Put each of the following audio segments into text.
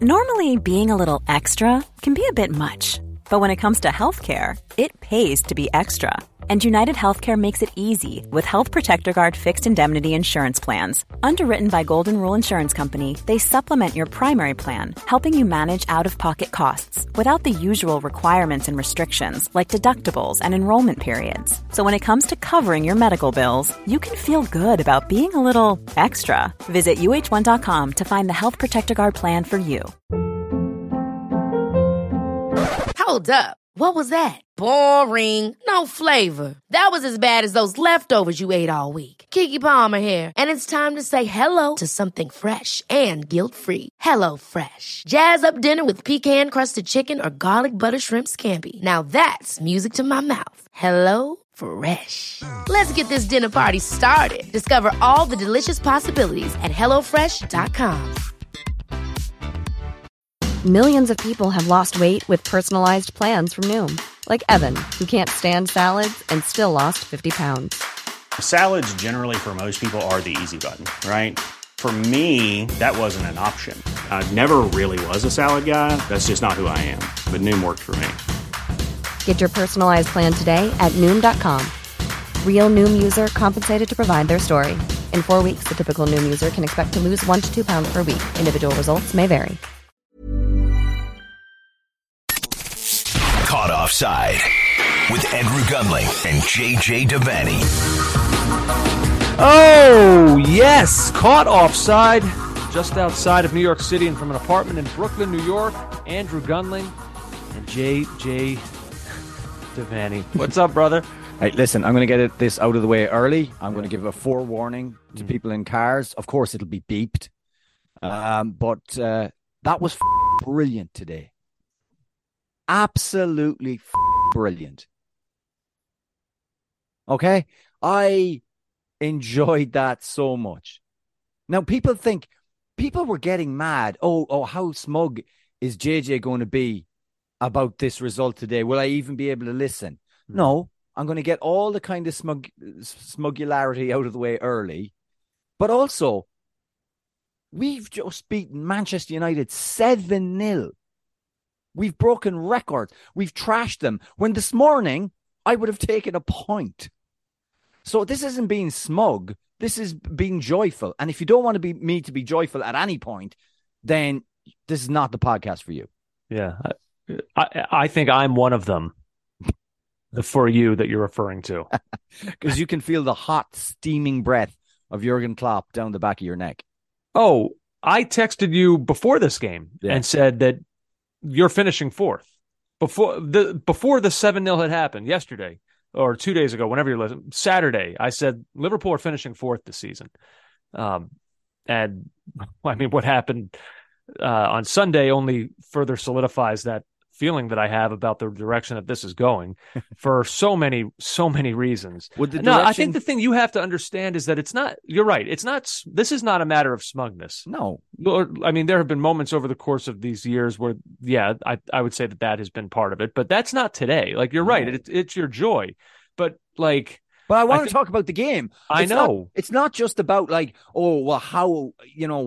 Normally, being a little extra can be a bit much, but when it comes to healthcare, it pays to be extra. And United Healthcare makes it easy with Health Protector Guard fixed indemnity insurance plans. Underwritten by Golden Rule Insurance Company, they supplement your primary plan, helping you manage out-of-pocket costs without the usual requirements and restrictions like deductibles and enrollment periods. So when it comes to covering your medical bills, you can feel good about being a little extra. Visit uh1.com to find the Health Protector Guard plan for you. Hold up. What was that? Boring. No flavor. That was as bad as those leftovers you ate all week. Keke Palmer here. And it's time to say hello to something fresh and guilt-free. Hello Fresh. Jazz up dinner with pecan-crusted chicken or garlic butter shrimp scampi. Now that's music to my mouth. Hello Fresh. Let's get this dinner party started. Discover all the delicious possibilities at hellofresh.com. Millions of people have lost weight with personalized plans from Noom. Like Evan, who can't stand salads and still lost 50 pounds. Salads generally for most people are the easy button, right? For me, that wasn't an option. I never really was a salad guy. That's just not who I am. But Noom worked for me. Get your personalized plan today at Noom.com. Real Noom user compensated to provide their story. In 4 weeks, the typical Noom user can expect to lose 1 to 2 pounds per week. Individual results may vary. Caught Offside with Andrew Gunling and JJ Devaney. Oh, yes. Caught Offside just outside of New York City and from an apartment in Brooklyn, New York. Andrew Gunling and JJ Devaney. What's up, brother? Hey, listen, I'm going to get this out of the way early. I'm going to give a forewarning to people in cars. Of course, it'll be beeped. But that was brilliant today. Absolutely brilliant. Okay? I enjoyed that so much. Now, people were getting mad. Oh, how smug is JJ going to be about this result today? Will I even be able to listen? No, I'm going to get all the kind of smugularity out of the way early. But also, we've just beaten Manchester United 7-0. We've broken records. We've trashed them. When this morning, I would have taken a point. So this isn't being smug. This is being joyful. And if you don't want me to be joyful at any point, then this is not the podcast for you. Yeah. I think I'm one of them. The for you that you're referring to. Because you can feel the hot, steaming breath of Jurgen Klopp down the back of your neck. Oh, I texted you before this game and said that you're finishing fourth. Before the 7-0 had happened yesterday or 2 days ago, whenever you're listening, Saturday, I said Liverpool are finishing fourth this season. And I mean, what happened on Sunday only further solidifies that feeling that I have about the direction that this is going for so many reasons. I think the thing you have to understand is that it's not, you're right. This is not a matter of smugness. No. I mean, there have been moments over the course of these years where, I would say that has been part of it, but that's not today. Like, you're right. It's your joy, but like, but I want to talk about the game. I know. It's not just about like, oh, well, how,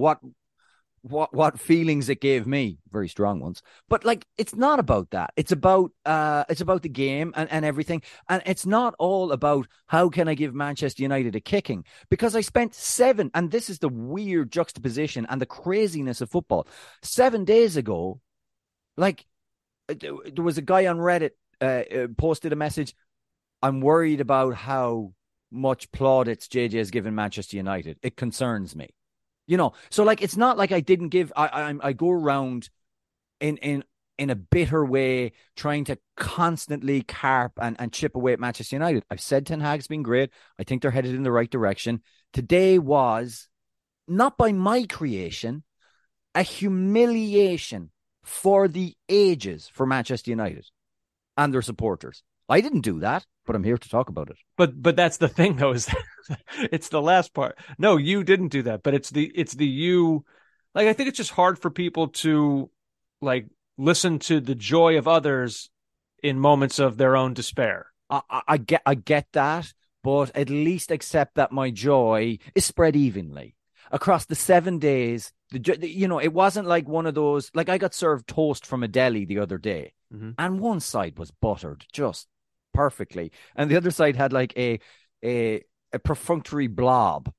what feelings it gave me, very strong ones, but like, it's not about that. It's about the game and everything. And it's not all about how can I give Manchester United a kicking, because I spent 7, and this is the weird juxtaposition and the craziness of football. 7 days ago, like, there was a guy on Reddit posted a message. I'm worried about how much plaudits JJ has given Manchester United. It concerns me. So like, it's not like I didn't give, I go around in a bitter way, trying to constantly carp and chip away at Manchester United. I've said Ten Hag's been great. I think they're headed in the right direction. Today was, not by my creation, a humiliation for the ages for Manchester United and their supporters. I didn't do that, but I'm here to talk about it. But that's the thing, though, is it's the last part. No, you didn't do that, but it's the you. Like, I think it's just hard for people to like listen to the joy of others in moments of their own despair. I get that, but at least accept that my joy is spread evenly across the 7 days It wasn't like one of those, like I got served toast from a deli the other day, and one side was buttered just perfectly, and the other side had like a perfunctory blob.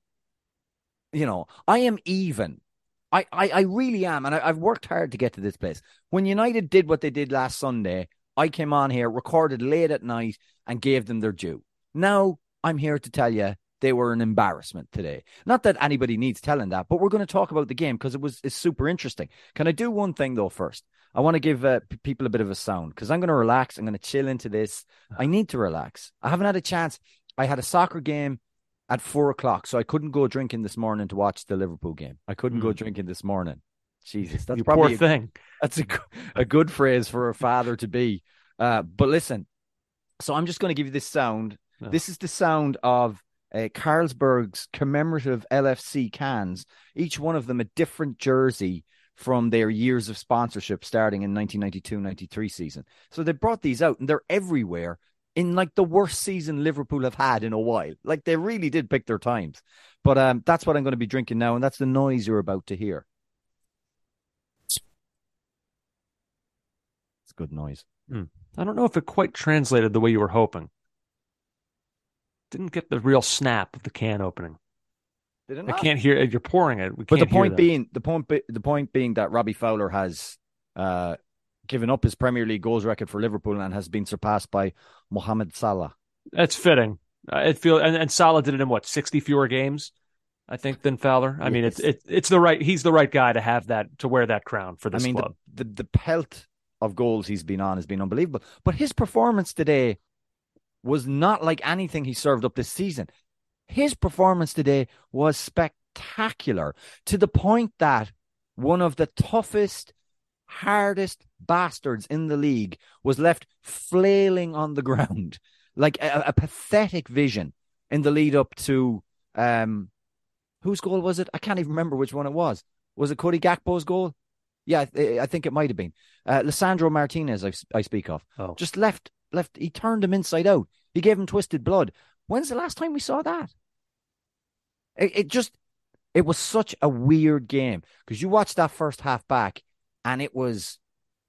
I am even. I really am, and I've worked hard to get to this place. When United did what they did last Sunday, I came on here, recorded late at night, and gave them their due. Now I'm here to tell you they were an embarrassment today. Not that anybody needs telling that, but we're going to talk about the game because it's super interesting. Can I do one thing, though, first? I want to give people a bit of a sound because I'm going to relax. I'm going to chill into this. I need to relax. I haven't had a chance. I had a soccer game at 4:00, so I couldn't go drinking this morning to watch the Liverpool game. I couldn't go drinking this morning. Jesus, that's probably poor thing. That's a good phrase for a father to be. But listen, so I'm just going to give you this sound. Oh. This is the sound of Carlsberg's commemorative LFC cans, each one of them a different jersey from their years of sponsorship starting in 1992-93 season. So they brought these out and they're everywhere in like the worst season Liverpool have had in a while. Like they really did pick their times. But that's what I'm going to be drinking now, and that's the noise you're about to hear. It's good noise. I don't know if it quite translated the way you were hoping. Didn't get the real snap of the can opening. Did it not? I can't hear it. You're pouring it. But the point being that Robbie Fowler has given up his Premier League goals record for Liverpool and has been surpassed by Mohamed Salah. That's fitting. And Salah did it in 60 fewer games, I think, than Fowler. I mean, it's the right. He's the right guy to have that, to wear that crown for this club. The pelt of goals he's been on has been unbelievable. But his performance today was not like anything he served up this season. His performance today was spectacular, to the point that one of the toughest, hardest bastards in the league was left flailing on the ground, like a pathetic vision in the lead up to whose goal was it? I can't even remember which one it was. Was it Cody Gakpo's goal? Yeah, I think it might have been. Lisandro Martinez, I speak of. Oh. Just left. He turned him inside out. He gave him twisted blood. When's the last time we saw that? It was such a weird game because you watched that first half back and it was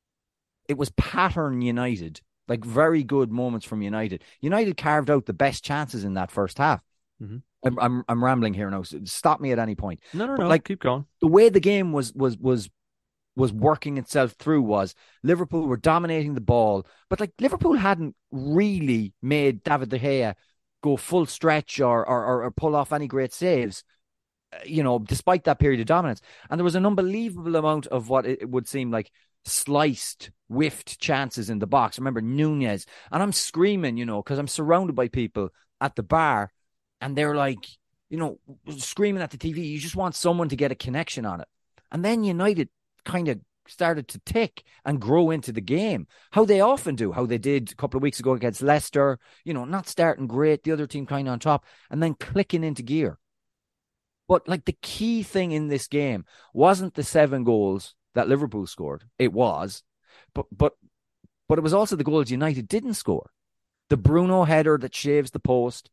pattern United, like very good moments from United. United carved out the best chances in that first half. Mm-hmm. I'm rambling here now, so stop me at any point. No, like, keep going. The way the game was working itself through was Liverpool were dominating the ball, but like Liverpool hadn't really made David De Gea go full stretch or pull off any great saves, despite that period of dominance. And there was an unbelievable amount of what it would seem like sliced, whiffed chances in the box. I remember Nunez, and I'm screaming, because I'm surrounded by people at the bar, and they're like, screaming at the TV. You just want someone to get a connection on it. And then United kind of started to tick and grow into the game, how they often do, how they did a couple of weeks ago against Leicester, not starting great, the other team kind of on top, and then clicking into gear. But like the key thing in this game wasn't the 7 goals that Liverpool scored. It was, but it was also the goals United didn't score. The Bruno header that shaves the post,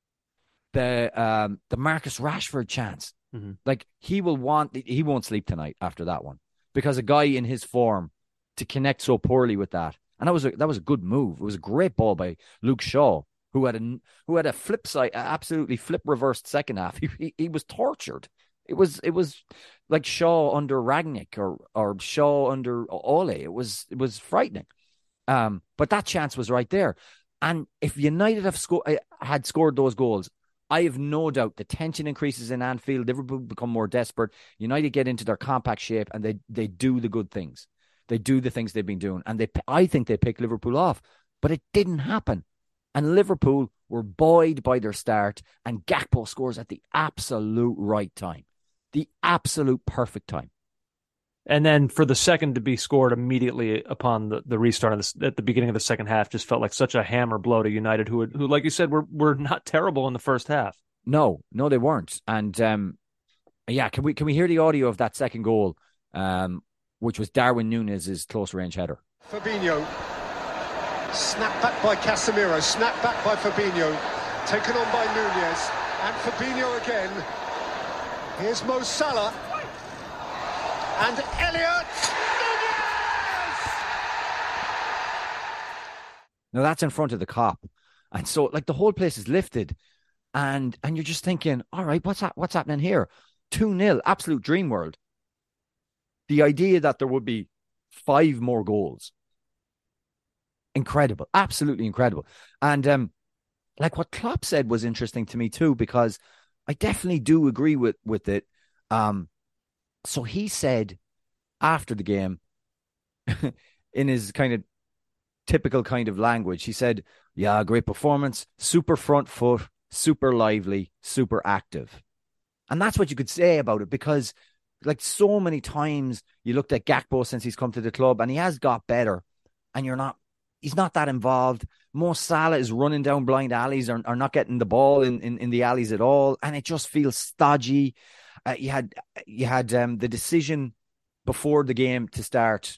the Marcus Rashford chance. Mm-hmm. Like he won't sleep tonight after that one, because a guy in his form to connect so poorly with that, and that was a good move. It was a great ball by Luke Shaw, who had a flip side, absolutely flip reversed second half. He was tortured. It was like Shaw under Rangnick or Shaw under Ole. It was frightening. But that chance was right there, and if United had scored those goals, I have no doubt the tension increases in Anfield. Liverpool become more desperate. United get into their compact shape, and they do the good things. They do the things they've been doing, and I think they picked Liverpool off, but it didn't happen. And Liverpool were buoyed by their start, and Gakpo scores at the absolute right time, the absolute perfect time. And then for the second to be scored immediately upon the restart at the beginning of the second half just felt like such a hammer blow to United, who like you said, were not terrible in the first half. No, they weren't. And can we hear the audio of that second goal, which was Darwin Núñez's close range header? Fabinho, snapped back by Casemiro, snapped back by Fabinho, taken on by Núñez, and Fabinho again. Here's Mo Salah. And Elliot. Now that's in front of the cop. And so like the whole place is lifted and you're just thinking, all right, what's happening here? 2-0, absolute dream world. The idea that there would be 5 more goals. Incredible. Absolutely incredible. And like what Klopp said was interesting to me too, because I definitely do agree with it. So he said after the game, in his kind of typical kind of language, he said, yeah, great performance, super front foot, super lively, super active. And that's what you could say about it, because like so many times you looked at Gakpo since he's come to the club and he has got better and he's not that involved. Mo Salah is running down blind alleys or not getting the ball in the alleys at all. And it just feels stodgy. You had the decision before the game to start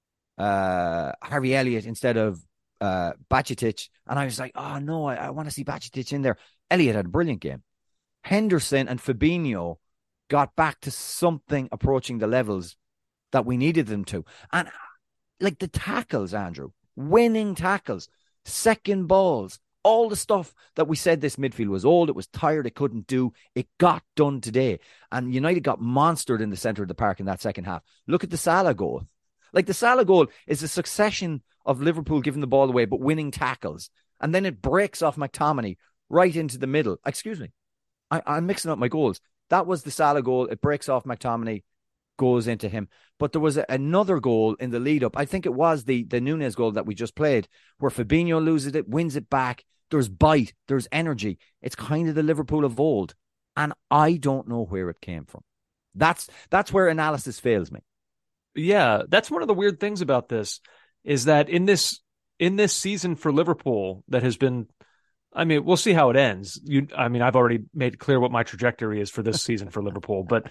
Harvey Elliott instead of Bajcetic. And I was like, oh no, I want to see Bajcetic in there. Elliott had a brilliant game. Henderson and Fabinho got back to something approaching the levels that we needed them to. And like the tackles, Andrew, winning tackles, second balls, all the stuff that we said this midfield was old, it was tired, it couldn't do, it got done today. And United got monstered in the centre of the park in that second half. Look at the Salah goal. Like the Salah goal is a succession of Liverpool giving the ball away, but winning tackles. And then it breaks off McTominay right into the middle. Excuse me. I'm mixing up my goals. That was the Salah goal. It breaks off McTominay, goes into him. But there was another goal in the lead up. I think it was the Núñez goal that we just played, where Fabinho loses it, wins it back. There's bite, there's energy. It's kind of the Liverpool of old. And I don't know where it came from. That's where analysis fails me. Yeah, that's one of the weird things about this, is that in this season for Liverpool that has been, I mean, we'll see how it ends. I've already made clear what my trajectory is for this season for Liverpool, but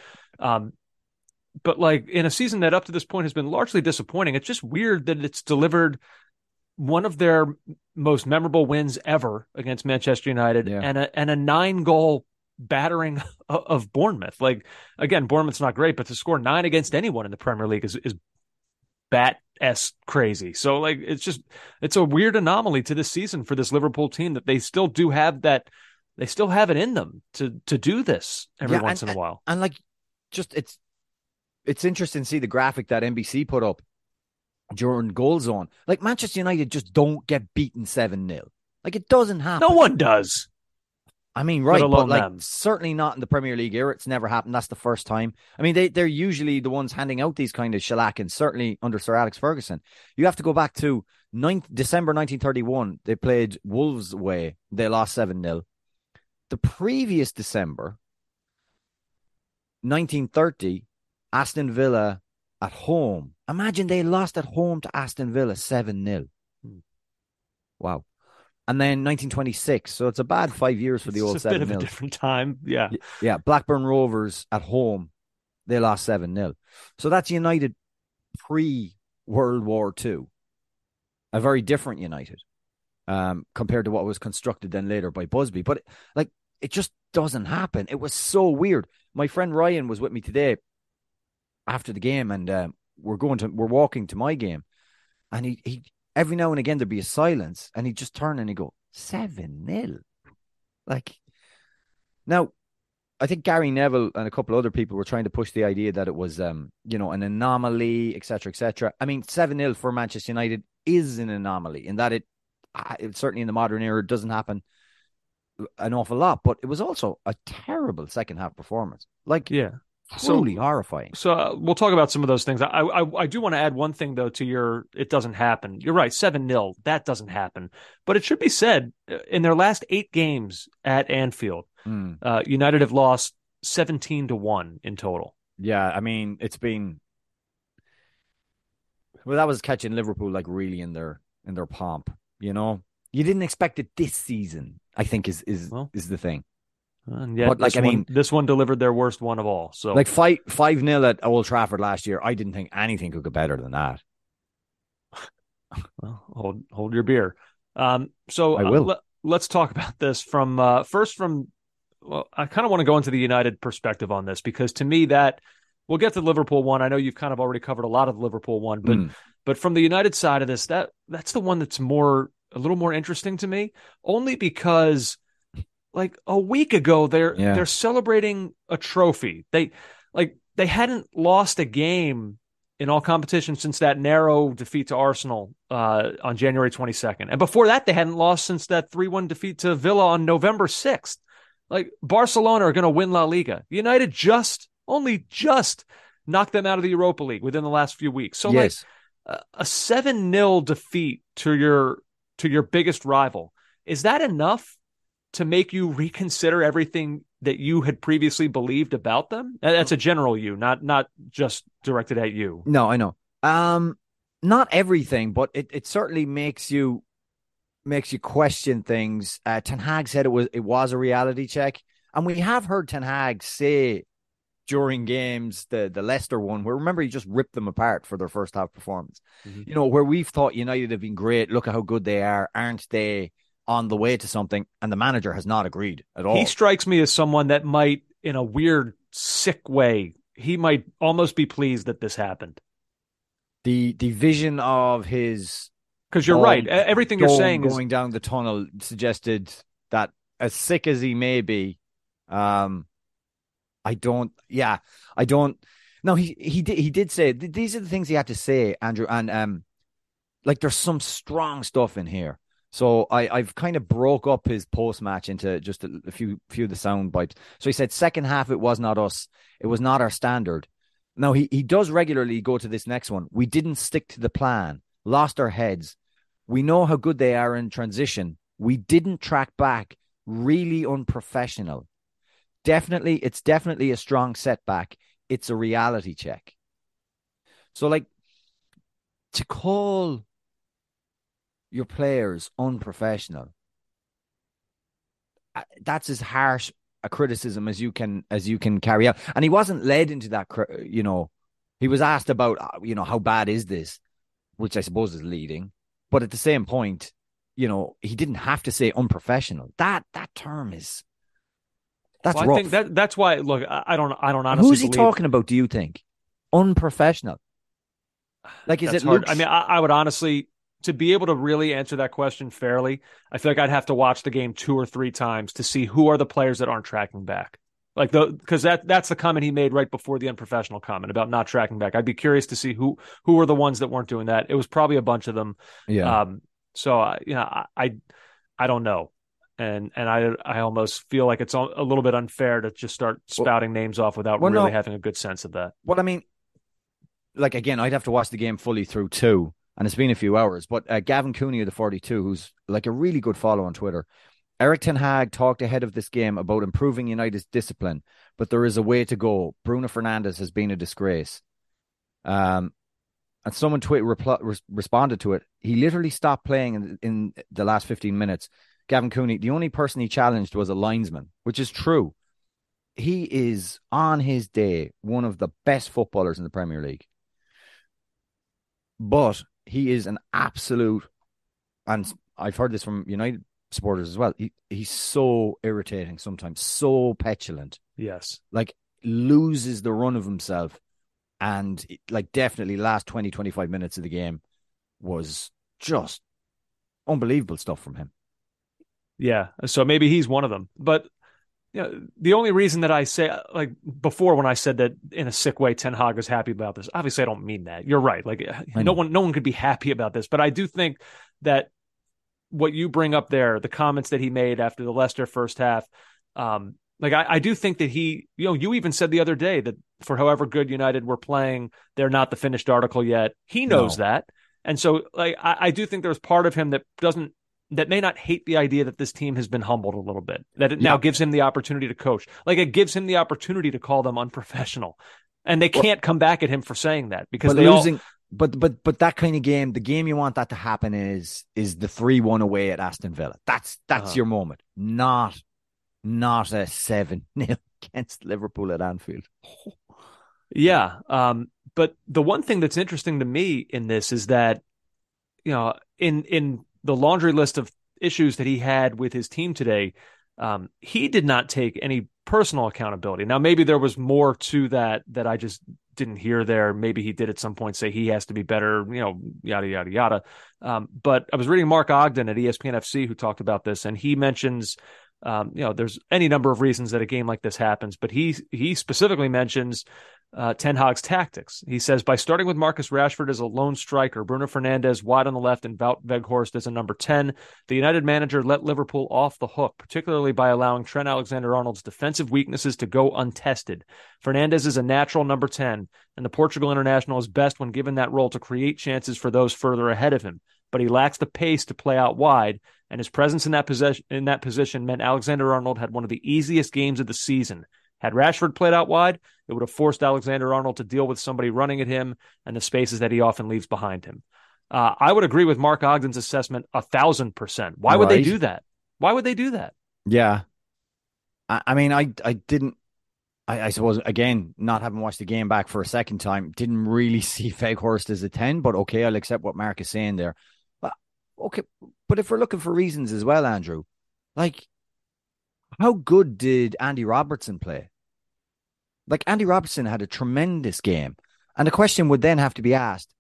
like in a season that up to this point has been largely disappointing, it's just weird that it's delivered one of their most memorable wins ever against Manchester United, and a 9-goal battering of Bournemouth. Like, again, Bournemouth's not great, but to score 9 against anyone in the Premier League is bat-esque crazy. So like, it's a weird anomaly to this season for this Liverpool team that they still do have that. They still have it in them to do this every once in a while. And like, just it's interesting to see the graphic that NBC put up during Goal Zone. Like, Manchester United just don't get beaten 7-0. Like, it doesn't happen. No one does. I mean, right, but like them. Certainly not in the Premier League era. It's never happened. That's the first time. I mean, they're usually the ones handing out these kind of shellackings, certainly under Sir Alex Ferguson. You have to go back to December 1931. They played Wolves away. They lost 7-0. The previous December, 1930, Aston Villa at home. Imagine they lost at home to Aston Villa 7-0. Wow. And then 1926. So it's a bad 5 years for the old 7-0. It's a bit of a different time. Yeah. Yeah. Blackburn Rovers at home. They lost 7-0. So that's United pre-World War II. A very different United compared to what was constructed then later by Busby. But it just doesn't happen. It was so weird. My friend Ryan was with me today after the game, and we're walking to my game, and he every now and again there'd be a silence, and he'd just turn and he'd go 7-0. Like, now, I think Gary Neville and a couple other people were trying to push the idea that it was an anomaly, etc., etc. I mean, 7-0 for Manchester United is an anomaly in that it certainly in the modern era doesn't happen an awful lot, but it was also a terrible second half performance. Like, yeah. Truly horrifying. So we'll talk about some of those things. I do want to add one thing, though, to your it doesn't happen. You're right, 7-0, that doesn't happen. But it should be said, in their last 8 games at Anfield, United have lost 17-1 in total. Yeah, I mean, it's been... Well, that was catching Liverpool like really in their pomp, you know? You didn't expect it this season, I think is the thing. And yet, but this one delivered their worst one of all. So, like 5-0 at Old Trafford last year, I didn't think anything could go better than that. Well, hold your beer. So I will. Let's talk about this from first from. Well, I kind of want to go into the United perspective on this, because to me that We'll get to the Liverpool one. I know you've kind of already covered a lot of the Liverpool one, but from the United side of this, that's the one that's a little more interesting to me, only because like a week ago they're celebrating a trophy. They hadn't lost a game in all competitions since that narrow defeat to Arsenal on January 22nd. And before that, they hadn't lost since that 3-1 defeat to Villa on November 6th. Like, Barcelona are going to win La Liga. United only just knocked them out of the Europa League within the last few weeks. So yes. Like a 7-0 defeat to your biggest rival, is that enough to make you reconsider everything that you had previously believed about them? That's a general you, not just directed at you. No, I know. Not everything, but it certainly makes you question things. Ten Hag said it was a reality check, and we have heard Ten Hag say during games, the Leicester one, where remember he just ripped them apart for their first half performance. Mm-hmm. Where we've thought United have been great. Look at how good they are. Aren't they on the way to something? And the manager has not agreed at all. He strikes me as someone that might, in a weird, sick way, he might almost be pleased that this happened. The vision of his, because you're right. Everything you're saying going down the tunnel suggested that, as sick as he may be, I don't. No, he did say these are the things he had to say, Andrew, and like there's some strong stuff in here. So I've kind of broke up his post match into just a few of the sound bites. So he said, second half, it was not us. It was not our standard. Now he does regularly go to this next one. We didn't stick to the plan, lost our heads. We know how good they are in transition. We didn't track back, really unprofessional. It's definitely a strong setback. It's a reality check. So, like, to call your players unprofessional, that's as harsh a criticism as you can carry out. And he wasn't led into that. He was asked about how bad is this, which I suppose is leading. But at the same point, he didn't have to say unprofessional. That term is. That's rough. I think that's why. Look, I don't honestly. Who's he talking about? Do you think unprofessional? Like, is it hard? I mean, I would honestly, to be able to really answer that question fairly, I feel like I'd have to watch the game 2 or 3 times to see who are the players that aren't tracking back. Like, because that's the comment he made right before the unprofessional comment about not tracking back. I'd be curious to see who were the ones that weren't doing that. It was probably a bunch of them. Yeah. So I don't know. And I almost feel like it's a little bit unfair to just start spouting names off without really having a good sense of that. Well, I mean, like, again, I'd have to watch the game fully through too, and it's been a few hours. But Gavin Cooney of the 42, who's like a really good follow on Twitter, Erik ten Hag talked ahead of this game about improving United's discipline, but there is a way to go. Bruno Fernandes has been a disgrace. And someone responded to it. He literally stopped playing in the last 15 minutes. Gavin Cooney, the only person he challenged was a linesman, which is true. He is, on his day, one of the best footballers in the Premier League. But he is an absolute, and I've heard this from United supporters as well, he's so irritating sometimes, so petulant. Yes. Like, loses the run of himself. And, like, definitely last 20, 25 minutes of the game was just unbelievable stuff from him. Yeah, so maybe he's one of them. But the only reason that I say, like before when I said that in a sick way, Ten Hag was happy about this, obviously I don't mean that. You're right. Like, no one could be happy about this. But I do think that what you bring up there, the comments that he made after the Leicester first half, I do think that he, you even said the other day that for however good United were playing, they're not the finished article yet. He knows that. And so, like, I do think there's part of him that may not hate the idea that this team has been humbled a little bit, that it now gives him the opportunity to coach. Like, it gives him the opportunity to call them unprofessional, and they can't come back at him for saying that because But that kind of game, the game you want that to happen is the 3-1 away at Aston Villa. That's your moment, not a 7-0 against Liverpool at Anfield. Yeah. But the one thing that's interesting to me in this is that, in the laundry list of issues that he had with his team today, He did not take any personal accountability. Now, maybe there was more to that I just didn't hear there. Maybe he did at some point say he has to be better, yada, yada, yada. But I was reading Mark Ogden at ESPN FC who talked about this, and he mentions, there's any number of reasons that a game like this happens, but he specifically mentions Ten Hag's tactics. He says, by starting with Marcus Rashford as a lone striker, Bruno Fernandes wide on the left, and Wout Weghorst as a number 10, the United manager let Liverpool off the hook, particularly by allowing Trent Alexander-Arnold's defensive weaknesses to go untested. Fernandes is a natural number 10, and the Portugal international is best when given that role to create chances for those further ahead of him. But he lacks the pace to play out wide, and his presence in that position meant Alexander-Arnold had one of the easiest games of the season. Had Rashford played out wide, it would have forced Alexander-Arnold to deal with somebody running at him and the spaces that he often leaves behind him. I would agree with Mark Ogden's assessment 1,000%. Why would they do that? Why would they do that? Yeah. I suppose, again, not having watched the game back for a second time, didn't really see Weghorst as a 10, but okay, I'll accept what Mark is saying there. But if we're looking for reasons as well, Andrew, like, how good did Andy Robertson play? Like, Andy Robertson had a tremendous game. And the question would then have to be asked,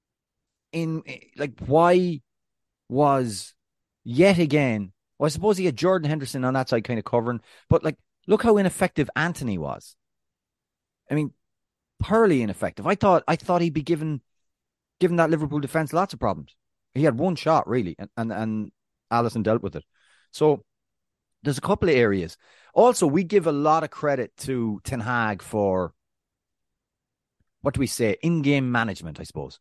why was yet again, well, I suppose he had Jordan Henderson on that side kind of covering, but like, look how ineffective Anthony was. I mean, thoroughly ineffective. I thought he'd be giving that Liverpool defense lots of problems. He had one shot, really, and Alisson dealt with it. So there's a couple of areas. Also, we give a lot of credit to Ten Hag for, what do we say, in-game management, I suppose.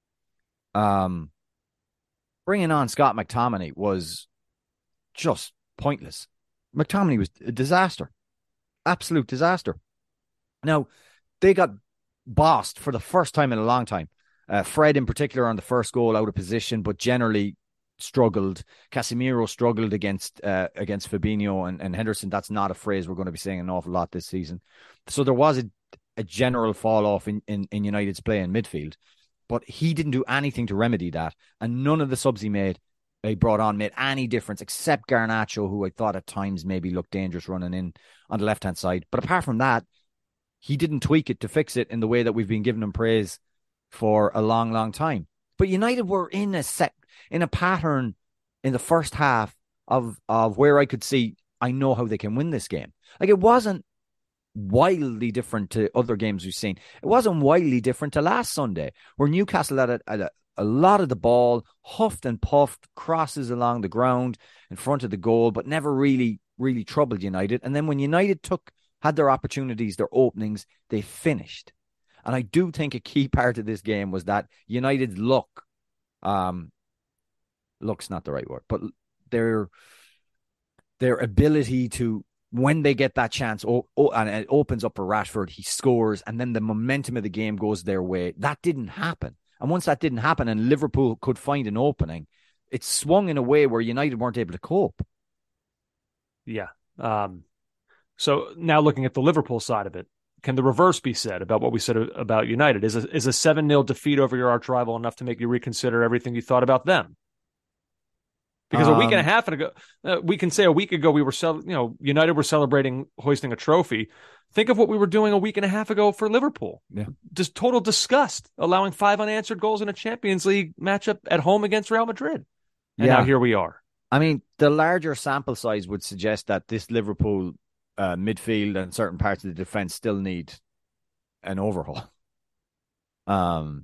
Bringing on Scott McTominay was just pointless. McTominay was a disaster. Absolute disaster. Now, they got bossed for the first time in a long time. Fred, in particular, on the first goal, out of position, but generally struggled. Casemiro struggled against Fabinho and Henderson. That's not a phrase we're going to be saying an awful lot this season. So there was a general fall off in United's play in midfield, but he didn't do anything to remedy that. And none of the subs he brought on made any difference, except Garnacho, who I thought at times maybe looked dangerous running in on the left-hand side. But apart from that, he didn't tweak it to fix it in the way that we've been giving him praise for a long, long time. But United were in a pattern in the first half of where I could see, I know how they can win this game. Like, it wasn't wildly different to other games we've seen. It wasn't wildly different to last Sunday, where Newcastle had a lot of the ball, huffed and puffed, crosses along the ground in front of the goal, but never really, really troubled United. And then when United had their opportunities, their openings, they finished. And I do think a key part of this game was that United's luck's not the right word, but their ability to, when they get that chance, and it opens up for Rashford, he scores, and then the momentum of the game goes their way. That didn't happen. And once that didn't happen and Liverpool could find an opening, it swung in a way where United weren't able to cope. Yeah. So now looking at the Liverpool side of it, can the reverse be said about what we said about United? Is a 7-0 defeat over your arch rival enough to make you reconsider everything you thought about them? Because a week and a half ago, we can say a week ago, we were United were celebrating hoisting a trophy. Think of what we were doing a week and a half ago for Liverpool. Yeah. Just total disgust, allowing 5 unanswered goals in a Champions League matchup at home against Real Madrid. And now here we are. I mean, the larger sample size would suggest that this Liverpool midfield and certain parts of the defense still need an overhaul. I'm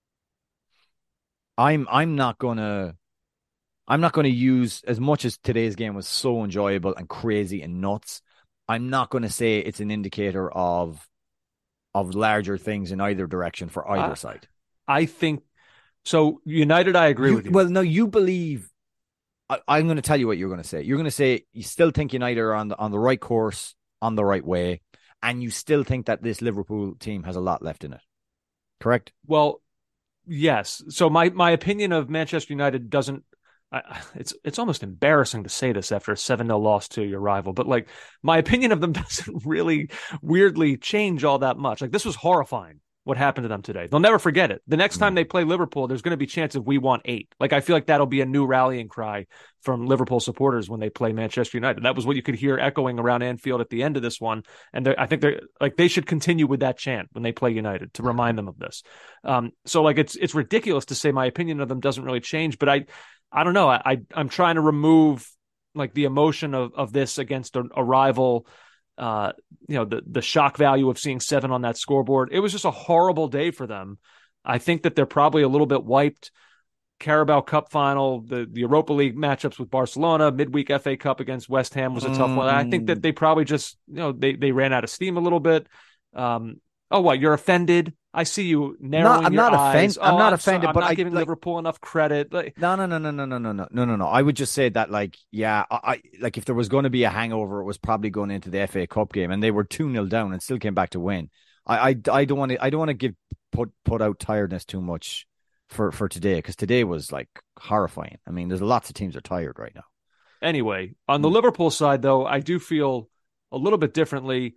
not gonna use, as much as today's game was so enjoyable and crazy and nuts, I'm not going to say it's an indicator of larger things in either direction for either side. I think so. United, I agree with you. Well, no, you believe. I'm going to tell you what you're going to say. You're going to say you still think United are on the right course, on the right way, and you still think that this Liverpool team has a lot left in it. Correct? Well, yes. So my opinion of Manchester United doesn't. It's almost embarrassing to say this after a 7-0 loss to your rival, but like, my opinion of them doesn't really weirdly change all that much. Like, this was horrifying. what happened to them today. They'll never forget it. The next time they play Liverpool, there's going to be a chance if we want 8. Like, I feel like that'll be a new rallying cry from Liverpool supporters when they play Manchester United. That was what you could hear echoing around Anfield at the end of this one. And I think they should continue with that chant when they play United to remind them of this. So like, it's ridiculous to say my opinion of them doesn't really change, but I don't know. I'm trying to remove like the emotion of this against a rival. The shock value of seeing 7 on that scoreboard. It was just a horrible day for them. I think that they're probably a little bit wiped. Carabao Cup final, the Europa League matchups with Barcelona, midweek FA Cup against West Ham was a tough one. I think that they probably just, they ran out of steam a little bit. What, you're offended? I see you narrowing your eyes. I'm not offended, but I'm not giving Liverpool enough credit. No. I would just say that, like, yeah, I like if there was going to be a hangover, it was probably going into the FA Cup game, and they were 2-0 down and still came back to win. I don't want to put out tiredness too much for today, because today was like horrifying. I mean, there's lots of teams are tired right now. Anyway, on the Liverpool side, though, I do feel a little bit differently.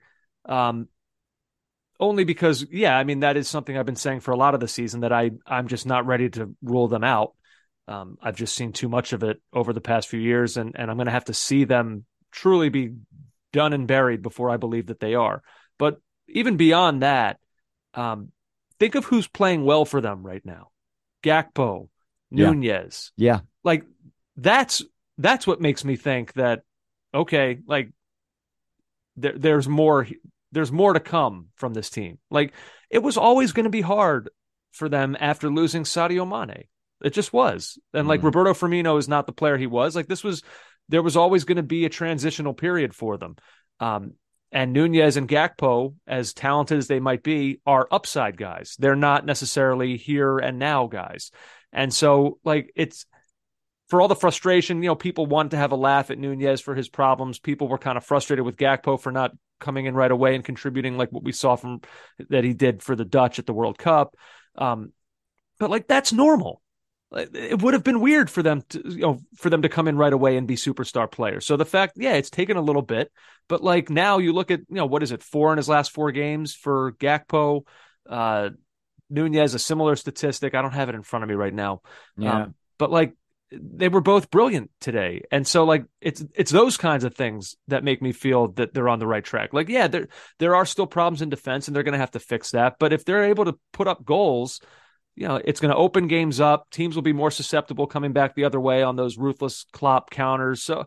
Only because, that is something I've been saying for a lot of the season, that I'm just not ready to rule them out. I've just seen too much of it over the past few years, and I'm going to have to see them truly be done and buried before I believe that they are. But even beyond that, think of who's playing well for them right now. Gakpo, Nunez. Yeah. Like, that's what makes me think that, okay, like, there's more to come from this team. Like, it was always going to be hard for them after losing Sadio Mane. It just was. And like, Roberto Firmino is not the player he was. Like, there was always going to be a transitional period for them. And Nunez and Gakpo, as talented as they might be, are upside guys. They're not necessarily here and now guys. And so, like, it's, for all the frustration, people wanted to have a laugh at Nunez for his problems. People were kind of frustrated with Gakpo for not coming in right away and contributing like what we saw from that he did for the Dutch at the World Cup. But like, that's normal. It would have been weird for them to come in right away and be superstar players. So the fact, it's taken a little bit, but like, now you look at, what is it, 4 in his last 4 games for Gakpo, Nunez, a similar statistic. I don't have it in front of me right now. Yeah. But like, they were both brilliant today. And so like, it's those kinds of things that make me feel that they're on the right track. Like, there are still problems in defense, and they're going to have to fix that. But if they're able to put up goals, it's going to open games up. Teams will be more susceptible coming back the other way on those ruthless Klopp counters. So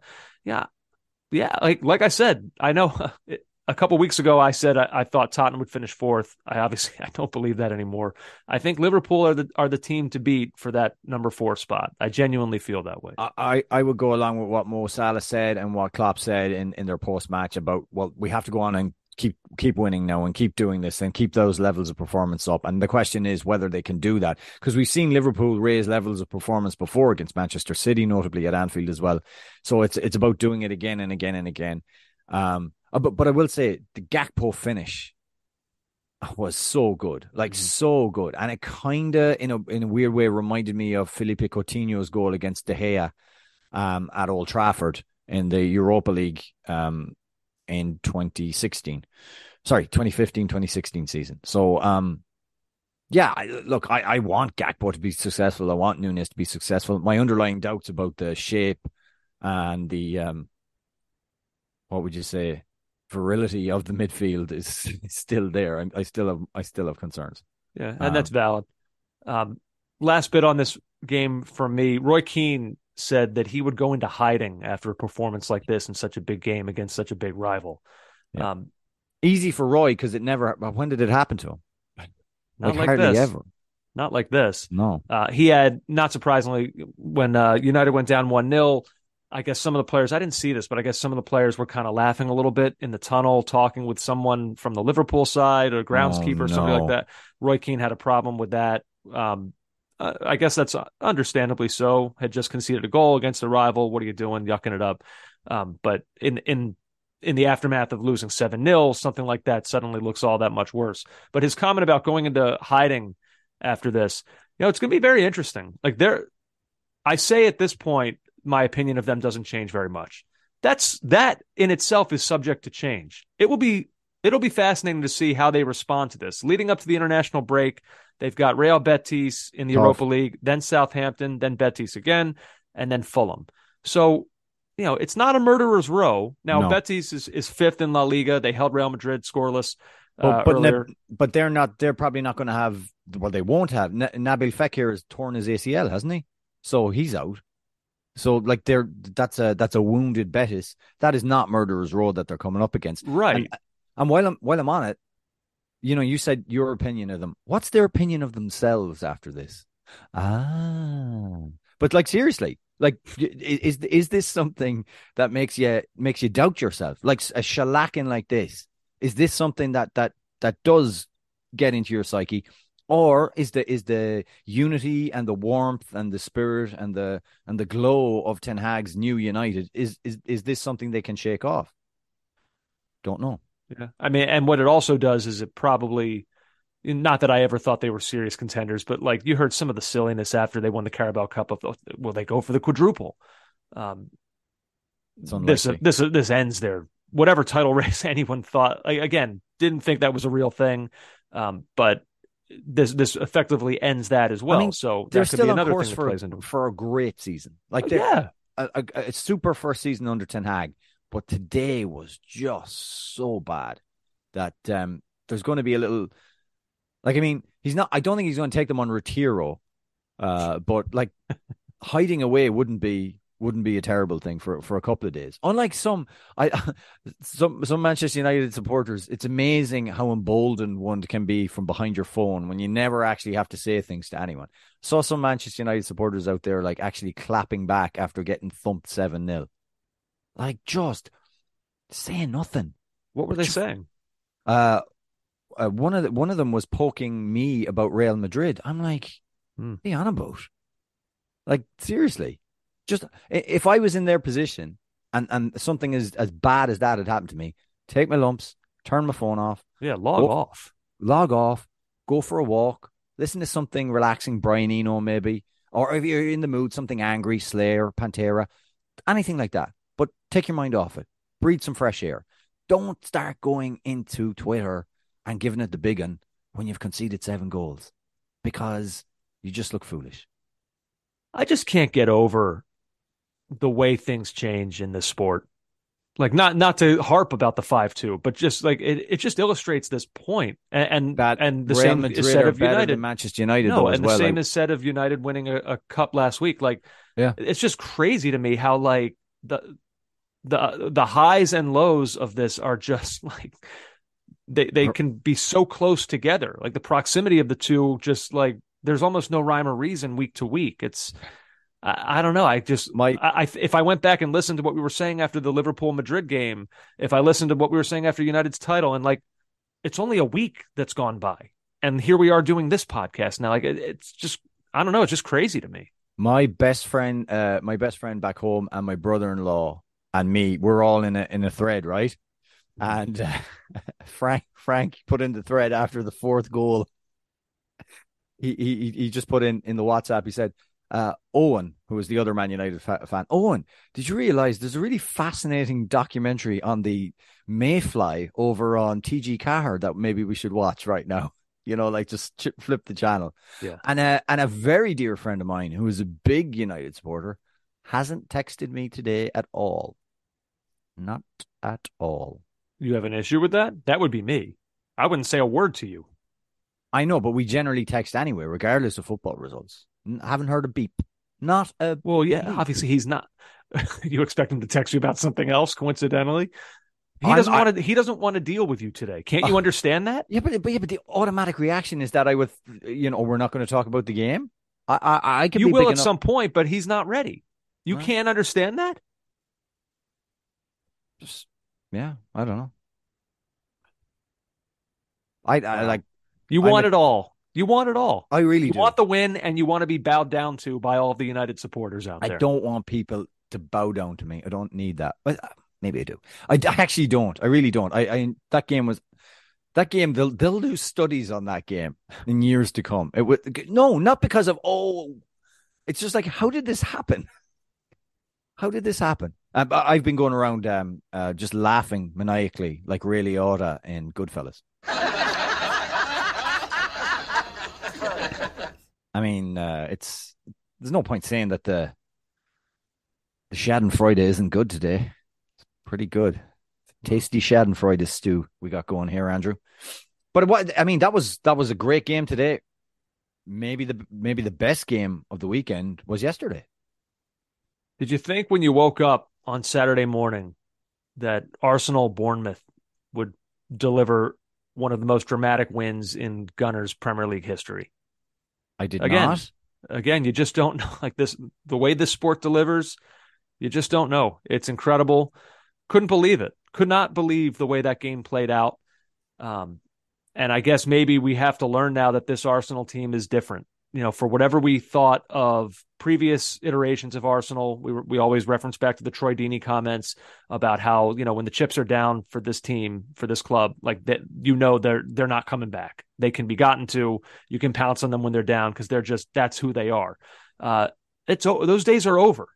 like I said, I know a couple weeks ago I said I thought Tottenham would finish 4th. I don't believe that anymore. I think Liverpool are the team to beat for that number 4 spot. I genuinely feel that way. I would go along with what Mo Salah said and what Klopp said in their post match about, well, we have to go on and keep winning now and keep doing this and keep those levels of performance up. And the question is whether they can do that, because we've seen Liverpool raise levels of performance before against Manchester City, notably at Anfield as well. So it's about doing it again and again and again. But I will say the Gakpo finish was so good, so good. And it kind of, in a weird way, reminded me of Felipe Coutinho's goal against De Gea at Old Trafford in the Europa League in 2015, 2016 season. So, I want Gakpo to be successful. I want Nunez to be successful. My underlying doubts about the shape and the, what would you say, virility of the midfield is still there. I still have concerns. Yeah, and that's valid. Last bit on this game from me, Roy Keane said that he would go into hiding after a performance like this in such a big game against such a big rival. Yeah. Easy for Roy, because it never. When did it happen to him? Not like hardly this. Ever. Not like this. No. He had, not surprisingly, when United went down 1-0, I guess some of the players, I didn't see this, but I guess some of the players were kind of laughing a little bit in the tunnel, talking with someone from the Liverpool side or groundskeeper or something like that. Roy Keane had a problem with that. I guess that's understandably so. Had just conceded a goal against a rival. What are you doing? Yucking it up. But in the aftermath of losing 7-0, something like that suddenly looks all that much worse. But his comment about going into hiding after this, it's going to be very interesting. Like, I say at this point, my opinion of them doesn't change very much. That in itself is subject to change. It will be It'll be fascinating to see how they respond to this. Leading up to the international break, they've got Real Betis in the Europa League, then Southampton, then Betis again, and then Fulham. So, it's not a murderer's row. Now, Betis is fifth in La Liga. They held Real Madrid scoreless earlier. But they're not. They're probably not going to have. Well, they won't have. Nabil Fekir has torn his ACL, hasn't he? So he's out. So that's a wounded Betis. That is not murderer's row that they're coming up against, right? And while I'm on it, you said your opinion of them. What's their opinion of themselves after this? But seriously, is this something that makes you doubt yourself? Like a shellacking like this, is this something that does get into your psyche, or is the unity and the warmth and the spirit and the glow of Ten Hag's new United is this something they can shake off? Don't know. Yeah, I mean, and what it also does is it probably, not that I ever thought they were serious contenders, but you heard some of the silliness after they won the Carabao Cup of, will they go for the quadruple? This ends their whatever title race anyone thought. Again, didn't think that was a real thing, but this effectively ends that as well. So they're that could still be another on course thing that plays into for a great season. A super first season under Ten Hag. But today was just so bad that there's going to be a little. He's not. I don't think he's going to take them on Retiro, but hiding away wouldn't be a terrible thing for a couple of days. Unlike some Manchester United supporters, it's amazing how emboldened one can be from behind your phone when you never actually have to say things to anyone. Saw some Manchester United supporters out there actually clapping back after getting thumped 7-0. Just saying nothing. What were they saying? One of them was poking me about Real Madrid. I'm like, what are you on about? Seriously. Just if I was in their position and something as bad as that had happened to me, take my lumps, turn my phone off. Yeah, log off, go for a walk, listen to something relaxing, Brian Eno maybe, or if you're in the mood, something angry, Slayer, Pantera, anything like that. But take your mind off it. Breathe some fresh air. Don't start going into Twitter and giving it the big one when you've conceded 7 goals, because you just look foolish. I just can't get over the way things change in this sport. Not to harp about the 5-2, but just it just illustrates this point. And the Real same Madrid is said are of better United. than Manchester United, no, though, and as the well. same is said of United winning a cup last week. It's just crazy to me how the highs and lows of this are just they can be so close together. The proximity of the two, just there's almost no rhyme or reason week to week. It's I don't know. If I went back and listened to what we were saying after the Liverpool Madrid game, if I listened to what we were saying after United's title, and it's only a week that's gone by, and here we are doing this podcast now. It's just, I don't know. It's just crazy to me. My best friend back home, and my brother-in-law and me, we're all in a thread, right? And Frank put in the thread after the 4th goal. He just put in the WhatsApp. He said, Owen, who was the other Man United fan, Owen, did you realize there's a really fascinating documentary on the Mayfly over on TG Cahir that maybe we should watch right now? Just flip the channel. Yeah. And a very dear friend of mine who is a big United supporter hasn't texted me today at all. Not at all. You have an issue with that? That would be me. I wouldn't say a word to you. I know, but we generally text anyway, regardless of football results. Haven't heard a beep. Not a Well, yeah, beep. Obviously he's not. You expect him to text you about something else, coincidentally? He doesn't want to deal with you today. Can't you understand that? Yeah, but the automatic reaction is that I would, we're not going to talk about the game. I could. You be will big at enough. some point, but he's not ready. You can't understand that? Yeah, I don't know. I like. You want it all. You want it all. I really do. You want the win, and you want to be bowed down to by all of the United supporters out there. I don't want people to bow down to me. I don't need that. But maybe I do. I actually don't. I really don't. That game. They'll do studies on that game in years to come. No, not because of it's just how did this happen? How did this happen? I've been going around just laughing maniacally like Ray Liotta in Goodfellas. I mean, there's no point saying that the Schadenfreude isn't good today. It's pretty good. Tasty Schadenfreude stew we got going here, Andrew. But that was a great game today. Maybe the best game of the weekend was yesterday. Did you think when you woke up on Saturday morning that Arsenal Bournemouth would deliver one of the most dramatic wins in Gunners Premier League history? I did not. Again, you just don't know. Like this, the way this sport delivers, you just don't know. It's incredible. Couldn't believe it. Could not believe the way that game played out. And I guess maybe we have to learn now that this Arsenal team is different. You know, for whatever we thought of previous iterations of Arsenal, we always reference back to the Troy Deeney comments about how, you know, when the chips are down for this team, for this club, like that, you know, they're not coming back. They can be gotten to. You can pounce on them when they're down because that's who they are. Those days are over.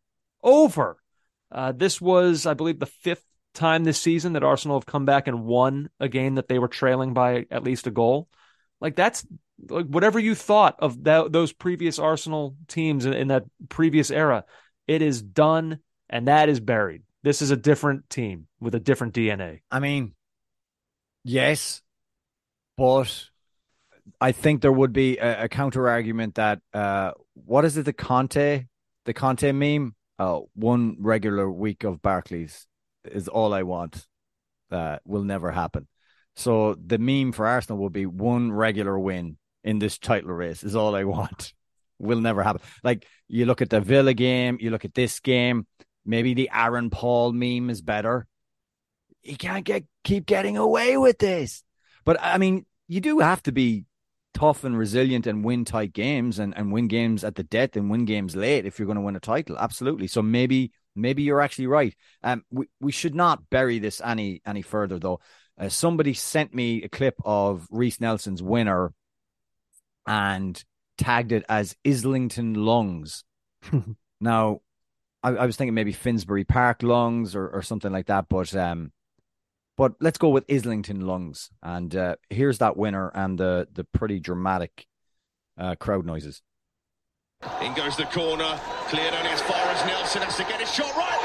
This was, I believe, the fifth time this season that Arsenal have come back and won a game that they were trailing by at least a goal. Like that's like whatever you thought of those previous Arsenal teams in that previous era, it is done and that is buried. This is a different team with a different DNA. I mean, yes, but I think there would be a counter argument that what is it? The Conte meme. One regular week of Barclays is all I want. Will never happen. So the meme for Arsenal will be one regular win in this title race is all I want. Will never happen. Like you look at the Villa game, you look at this game, maybe the Aaron Paul meme is better. You can't keep getting away with this. But I mean, you do have to be tough and resilient and win tight games and win games at the death and win games late if you're going to win a title. Absolutely. So maybe you're actually right. We should not bury this any further though. Somebody sent me a clip of Reiss Nelson's winner and tagged it as Islington Lungs. Now, I was thinking maybe Finsbury Park Lungs or something like that, but let's go with Islington Lungs. And here's that winner and the pretty dramatic crowd noises. In goes the corner, cleared only as far as Nelson has to get his shot right.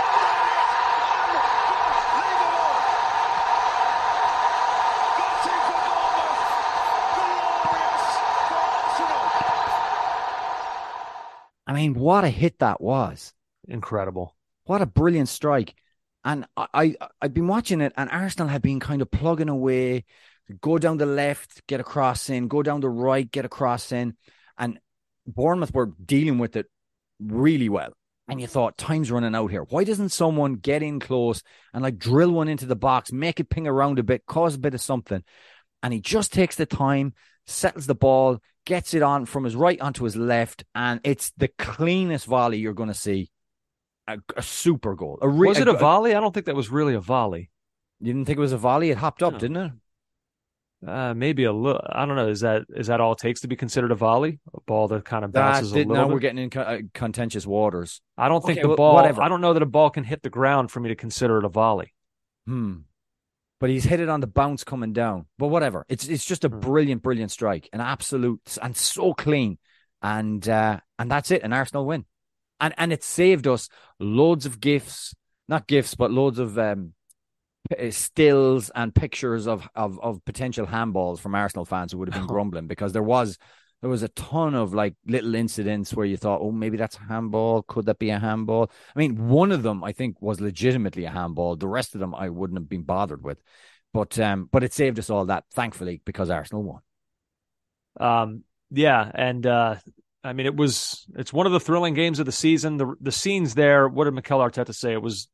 I mean, what a hit that was. Incredible. What a brilliant strike. And I've been watching it, and Arsenal had been kind of plugging away, go down the left, get a cross in, go down the right, get a cross in. And Bournemouth were dealing with it really well. And you thought, time's running out here. Why doesn't someone get in close and like drill one into the box, make it ping around a bit, cause a bit of something? And he just takes the time, settles the ball, gets it on from his right onto his left, and it's the cleanest volley you're going to see. A super goal. Was it a volley? I don't think that was really a volley. You didn't think it was a volley? It hopped up, didn't it? Maybe a little. I don't know. Is that all it takes to be considered a volley? A ball that kind of bounces a little bit? Now we're getting in contentious waters. I don't think the ball. Whatever. I don't know that a ball can hit the ground for me to consider it a volley. But he's hit it on the bounce coming down. But whatever. It's just a brilliant strike. An absolute and so clean. And that's it. An Arsenal win. And it saved us loads of not gifts, but loads of stills and pictures of potential handballs from Arsenal fans who would have been grumbling, because there was a ton of like little incidents where you thought, oh, maybe that's a handball. Could that be a handball? I mean, one of them I think was legitimately a handball. The rest of them I wouldn't have been bothered with. But it saved us all that, thankfully, because Arsenal won. Yeah, and I mean, it's one of the thrilling games of the season. The scenes there, what did Mikel Arteta say? It was,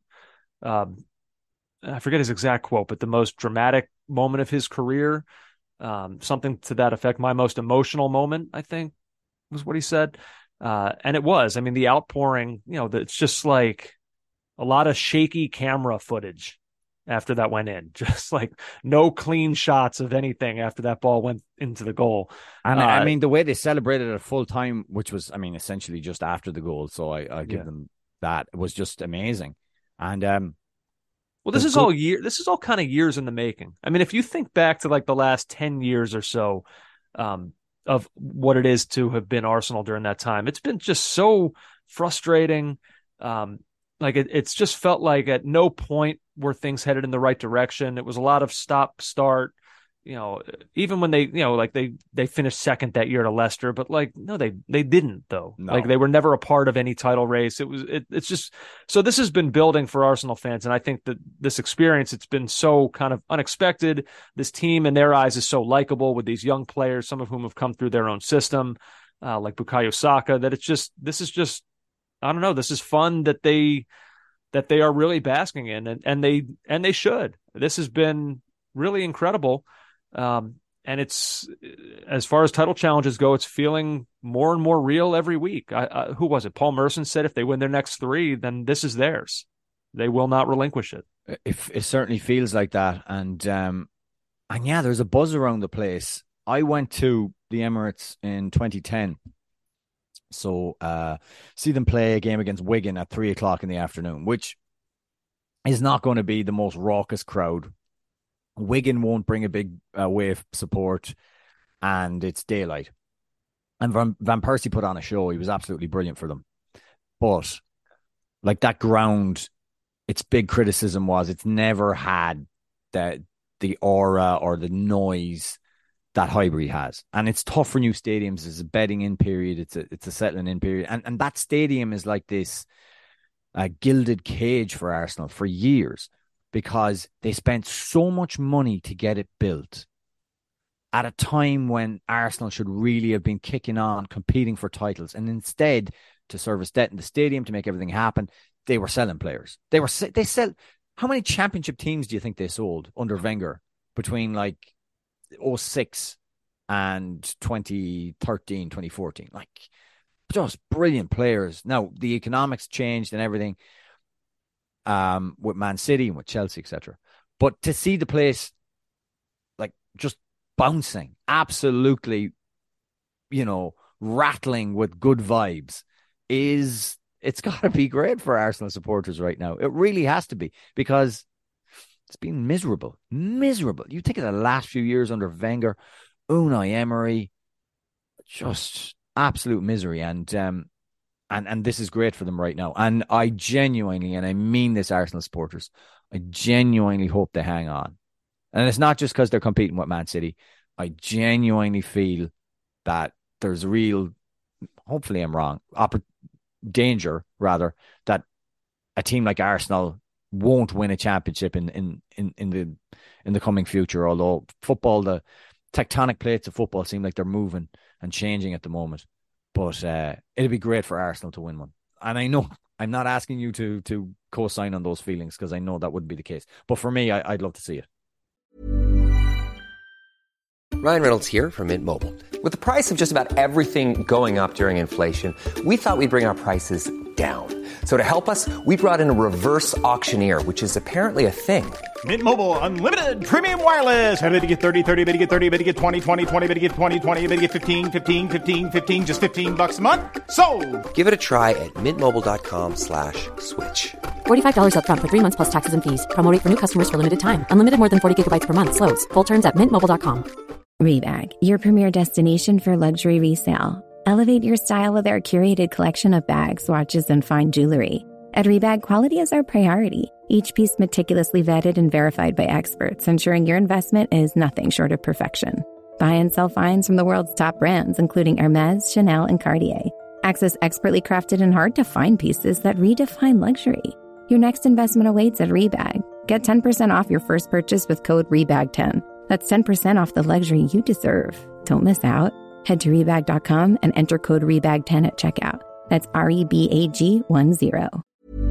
I forget his exact quote, but the most dramatic moment of his career, something to that effect. My most emotional moment, I think, was what he said. And it was. I mean, the outpouring, it's just like a lot of shaky camera footage after that went in. Just like no clean shots of anything after that ball went into the goal. And I mean, the way they celebrated it at full time, which was, I mean, essentially just after the goal. So I give them that. It was just amazing. And well, this is all kind of years in the making. I mean, if you think back to like the last 10 years or so of what it is to have been Arsenal during that time, it's been just so frustrating. Like it's just felt like at no point were things headed in the right direction. It was a lot of stop start, even when they, like they finished second that year to Leicester, but like, no, they didn't though. No. Like they were never a part of any title race. It's just, so this has been building for Arsenal fans. And I think that this experience, it's been so kind of unexpected. This team in their eyes is so likable with these young players, some of whom have come through their own system, like Bukayo Saka, that this is just, I don't know. This is fun that they are really basking in, and they should. This has been really incredible, and it's, as far as title challenges go, it's feeling more and more real every week. Who was it? Paul Merson said if they win their next 3, then this is theirs. They will not relinquish it. It certainly feels like that, and yeah, there's a buzz around the place. I went to the Emirates in 2010. So see them play a game against Wigan at 3:00 in the afternoon, which is not going to be the most raucous crowd. Wigan won't bring a big wave support, and it's daylight. And Van Persie put on a show. He was absolutely brilliant for them. But like that ground, its big criticism was it's never had the aura or the noise that Highbury has. And it's tough for new stadiums. There's a bedding in period. It's a settling in period. And that stadium is like this gilded cage for Arsenal for years, because they spent so much money to get it built at a time when Arsenal should really have been kicking on, competing for titles. And instead, to service debt in the stadium, to make everything happen, they were selling players. They sell. How many championship teams do you think they sold under Wenger between like 2006 and 2013, 2014? Like, just brilliant players. Now the economics changed and everything with Man City and with Chelsea, etc. But to see the place like just bouncing, absolutely, rattling with good vibes, it's got to be great for Arsenal supporters right now. It really has to be, because it's been miserable. You think of the last few years under Wenger, Unai Emery, just absolute misery. And this is great for them right now. And I genuinely, and I mean this, Arsenal supporters, I genuinely hope they hang on. And it's not just because they're competing with Man City. I genuinely feel that there's real, hopefully I'm wrong, danger rather, that a team like Arsenal won't win a championship in the coming future. Although football, the tectonic plates of football seem like they're moving and changing at the moment. But it'd be great for Arsenal to win one. And I know I'm not asking you to co-sign on those feelings, because I know that wouldn't be the case. But for me, I'd love to see it. Ryan Reynolds here from Mint Mobile. With the price of just about everything going up during inflation, we thought we'd bring our prices down. So to help us, we brought in a reverse auctioneer, which is apparently a thing. Mint Mobile Unlimited Premium Wireless. How to get 30, 30, bit to get 30, bit to get 20, 20, 20, bit to get 20, 20, bit to get 15, 15, 15, 15, just $15 a month? Sold! Give it a try at mintmobile.com/switch. $45 up front for 3 months plus taxes and fees. Promo rate for new customers for limited time. Unlimited more than 40 gigabytes per month. Slows full terms at mintmobile.com. Rebag, your premier destination for luxury resale. Elevate your style with our curated collection of bags, watches, and fine jewelry. At Rebag, quality is our priority. Each piece meticulously vetted and verified by experts, ensuring your investment is nothing short of perfection. Buy and sell finds from the world's top brands, including Hermès, Chanel, and Cartier. Access expertly crafted and hard-to-find pieces that redefine luxury. Your next investment awaits at Rebag. Get 10% off your first purchase with code REBAG10. That's 10% off the luxury you deserve. Don't miss out. Head to Rebag.com and enter code REBAG10 at checkout. That's REBAG10.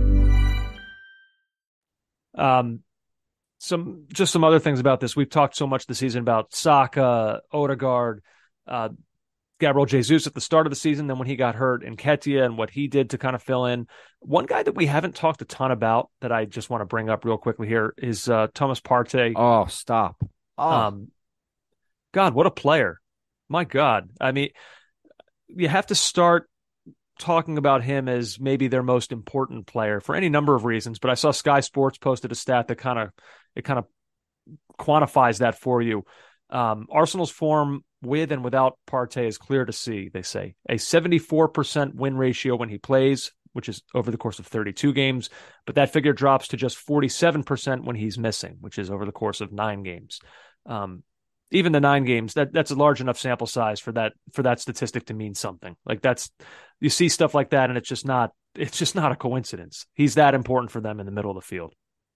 Some other things about this. We've talked so much this season about Saka, Odegaard, Gabriel Jesus at the start of the season, then when he got hurt, and Nketiah and what he did to kind of fill in. One guy that we haven't talked a ton about that I just want to bring up real quickly here is Thomas Partey. Oh, stop. Oh. God, what a player. My God. I mean, you have to start talking about him as maybe their most important player for any number of reasons, but I saw Sky Sports posted a stat that kind of quantifies that for you. Arsenal's form with and without Partey is clear to see, they say. A 74% win ratio when he plays, which is over the course of 32 games, but that figure drops to just 47% when he's missing, which is over the course of 9 games. Even the 9 games, that's a large enough sample size for that statistic to mean something. Like you see stuff like that, and it's just not a coincidence. He's that important for them in the middle of the field.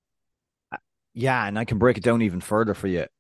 Yeah, and I can break it down even further for you.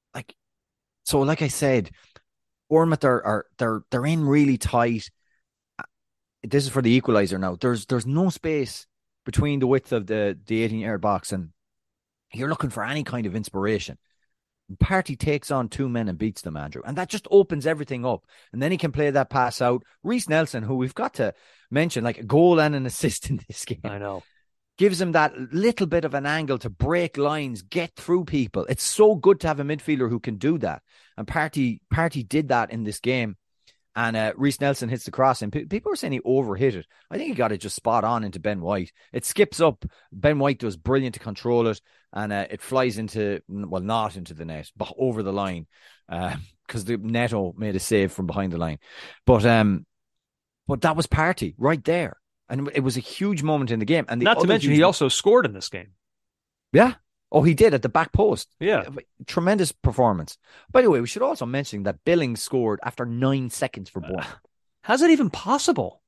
Like I said, Bournemouth they're in really tight. This is for the equalizer now. There's no space between the width of the 18-yard box, and you're looking for any kind of inspiration. Partey takes on 2 men and beats them, Andrew. And that just opens everything up. And then he can play that pass out. Reiss Nelson, who we've got to mention, like a goal and an assist in this game. I know. Gives him that little bit of an angle to break lines, get through people. It's so good to have a midfielder who can do that. And Partey did that in this game. And Reiss Nelson hits the cross, and people were saying he overhit it. I think he got it just spot on into Ben White. It skips up. Ben White does brilliant to control it, and it flies not into the net, but over the line, because the Neto made a save from behind the line. But that was Partey right there, and it was a huge moment in the game. And not to mention, he also scored in this game. Yeah. Oh, he did at the back post. Yeah. Tremendous performance. By the way, we should also mention that Billings scored after 9 seconds for Bournemouth. How's it even possible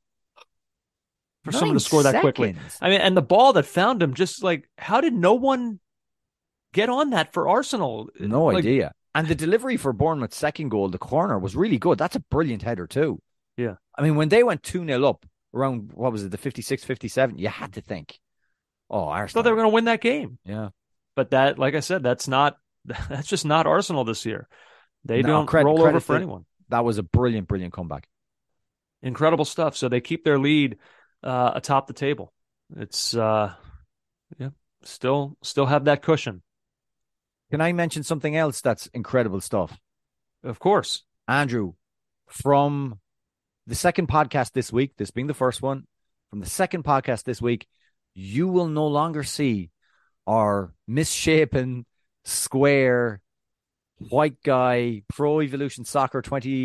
for someone to score that quickly? I mean, and the ball that found him, just like, how did no one get on that for Arsenal? No idea. And the delivery for Bournemouth's second goal, the corner, was really good. That's a brilliant header too. Yeah. I mean, when they went 2-0 up around, what was it, the 56, 57, you had to think, oh, Arsenal. I thought they were going to win that game. Yeah. But that, like I said, that's just not Arsenal this year. They don't roll over for anyone. That was a brilliant, brilliant comeback. Incredible stuff. So they keep their lead atop the table. It's still have that cushion. Can I mention something else that's incredible stuff? Of course. Andrew, from the second podcast this week, this being the first one, from the second podcast this week, you will no longer see our misshapen, square, white guy, Pro Evolution Soccer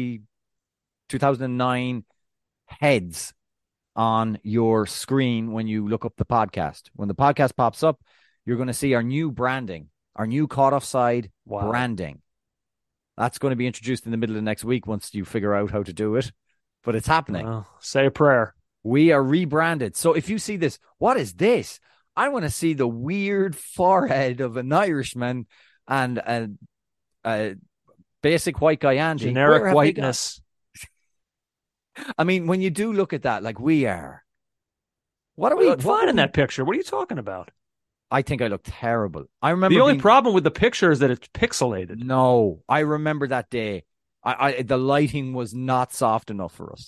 2009 heads on your screen when you look up the podcast. When the podcast pops up, you're going to see our new branding, our new Caught Offside branding. That's going to be introduced in the middle of next week once you figure out how to do it. But it's happening. Say a prayer. We are rebranded. So if you see this, what is this? I want to see the weird forehead of an Irishman and a basic white guy, Andy. Generic whiteness. I mean, when you do look at that, like we are. What are we look fine in that picture? What are you talking about? I think I look terrible. I remember the only problem with the picture is that it's pixelated. No, I remember that day. The lighting was not soft enough for us.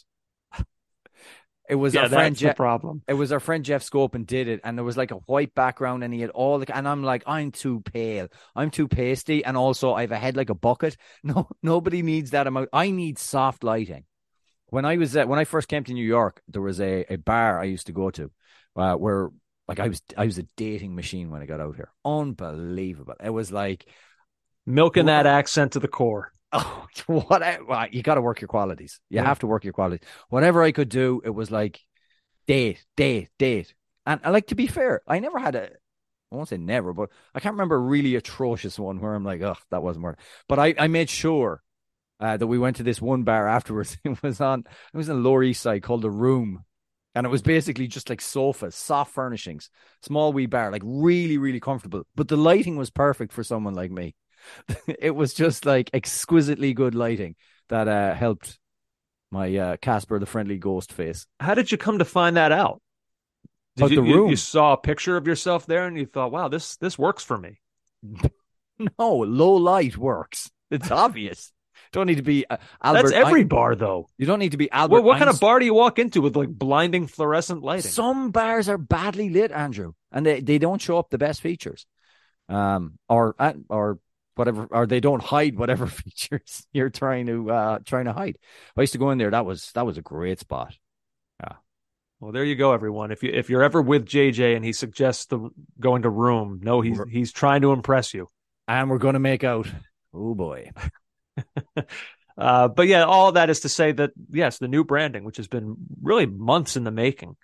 It was our friend Jeff. Problem. It was our friend Jeff Scopen did it, and there was like a white background, and he had all the. And I'm like, I'm too pale, I'm too pasty, and also I have a head like a bucket. No, nobody needs that amount. I need soft lighting. When I first came to New York, there was a bar I used to go to, where like I was a dating machine when I got out here. Unbelievable. It was like milking that accent to the core. Oh, you got to work your qualities. You have to work your qualities. Whatever I could do, it was like date. And like, to be fair, I never had I won't say never, but I can't remember a really atrocious one where I'm like, oh, that wasn't worth it. But I made sure that we went to this one bar afterwards. It was in the Lower East Side called The Room. And it was basically just like sofas, soft furnishings, small wee bar, like really, really comfortable. But the lighting was perfect for someone like me. It was just like exquisitely good lighting that helped my Casper the Friendly Ghost face. How did you come to find that out? The room. You saw a picture of yourself there and you thought, wow, this works for me. No, low light works. It's obvious. Don't need to be Albert. That's every bar, though. You don't need to be Albert. What kind of bar do you walk into with like blinding fluorescent lighting? Some bars are badly lit, Andrew, and they don't show up the best features, or whatever, or they don't hide whatever features you're trying to hide. I used to go in there. That was a great spot. Yeah, Well, there you go, everyone. If you're ever with JJ and he suggests going to Room, no, he's trying to impress you. And we're going to make out. Oh boy. But yeah, all that is to say that yes, the new branding, which has been really months in the making.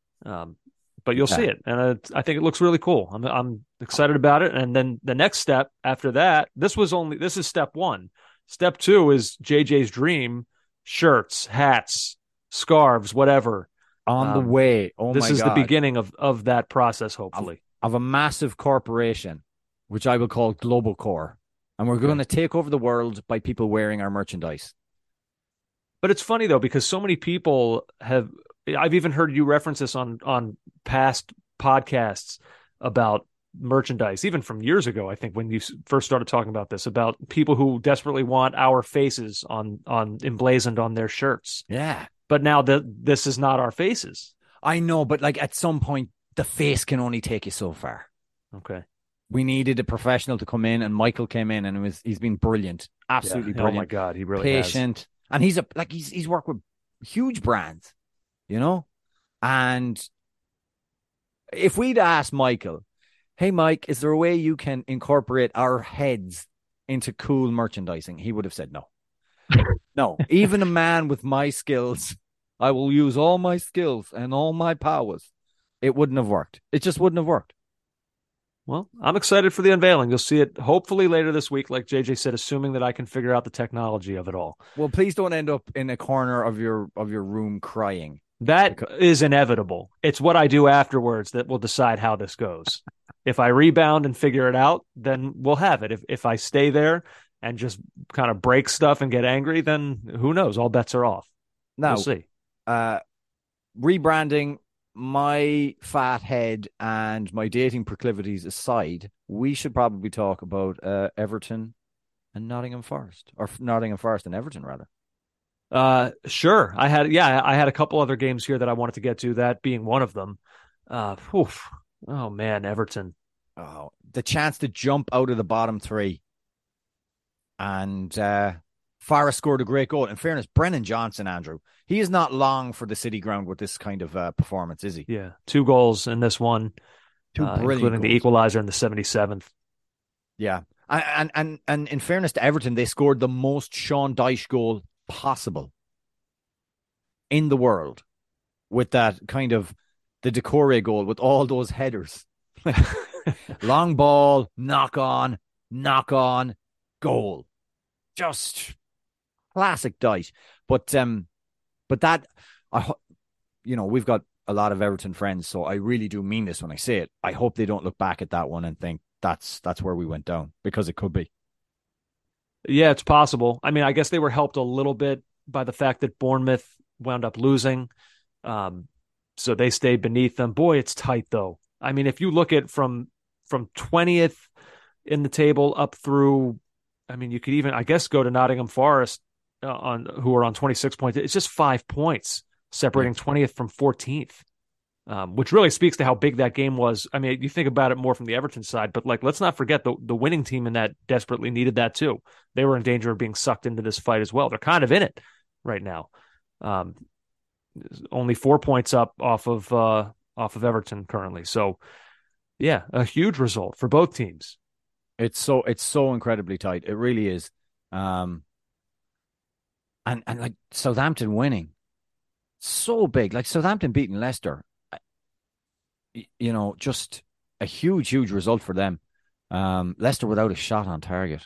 But you'll see it, and I think it looks really cool. I'm excited about it. And then the next step after that, this is step 1. Step 2 is JJ's dream: shirts, hats, scarves, whatever. On the way. Oh my God. This is the beginning of that process, hopefully. Of a massive corporation, which I will call Global Core. And we're going to take over the world by people wearing our merchandise. But it's funny, though, because so many people I've even heard you reference this on past podcasts about merchandise, even from years ago, I think, when you first started talking about this, about people who desperately want our faces on emblazoned on their shirts. Yeah. But now this is not our faces. I know, but like at some point, the face can only take you so far. Okay. We needed a professional to come in, and Michael came in, and he's been brilliant. Absolutely brilliant. Oh my God, he really patient. has. And he's worked with huge brands, you know? And if we'd asked Michael, hey, Mike, is there a way you can incorporate our heads into cool merchandising? He would have said no. No, even a man with my skills, I will use all my skills and all my powers. It wouldn't have worked. It just wouldn't have worked. Well, I'm excited for the unveiling. You'll see it hopefully later this week, like JJ said, assuming that I can figure out the technology of it all. Well, please don't end up in a corner of your room crying. That is inevitable. It's what I do afterwards that will decide how this goes. If I rebound and figure it out, then we'll have it. If I stay there and just kind of break stuff and get angry, then who knows? All bets are off. Now, we'll see. Rebranding, my fat head and my dating proclivities aside, we should probably talk about Everton and Nottingham Forest, or Nottingham Forest and Everton, rather. Sure. I had a couple other games here that I wanted to get to, that being one of them. Oh man, Everton. Oh, the chance to jump out of the bottom 3. And Forest scored a great goal. In fairness, Brennan Johnson, Andrew, he is not long for the City Ground with this kind of performance, is he? Yeah, 2 goals in this one, 2 brilliant including goals. The equalizer in the 77th. Yeah, and in fairness to Everton, they scored the most Sean Dyche goal possible in the world with that kind of the Decore goal with all those headers. Long ball, knock on, goal. Just classic Dyche. But that, we've got a lot of Everton friends, so I really do mean this when I say it. I hope they don't look back at that one and think that's where we went down, because it could be. Yeah, it's possible. I mean, I guess they were helped a little bit by the fact that Bournemouth wound up losing. So they stayed beneath them. Boy, it's tight, though. I mean, if you look at from 20th in the table up through, I mean, you could even, I guess, go to Nottingham Forest who are on 26 points. It's just 5 points separating 20th from 14th, which really speaks to how big that game was. I mean, you think about it more from the Everton side, but let's not forget the winning team in that desperately needed that too. They were in danger of being sucked into this fight as well. They're kind of in it right now. Only 4 points up off of Everton currently. So yeah, a huge result for both teams. It's so incredibly tight. It really is. And like Southampton winning, so big. Like Southampton beating Leicester, just a huge result for them. Leicester without a shot on target.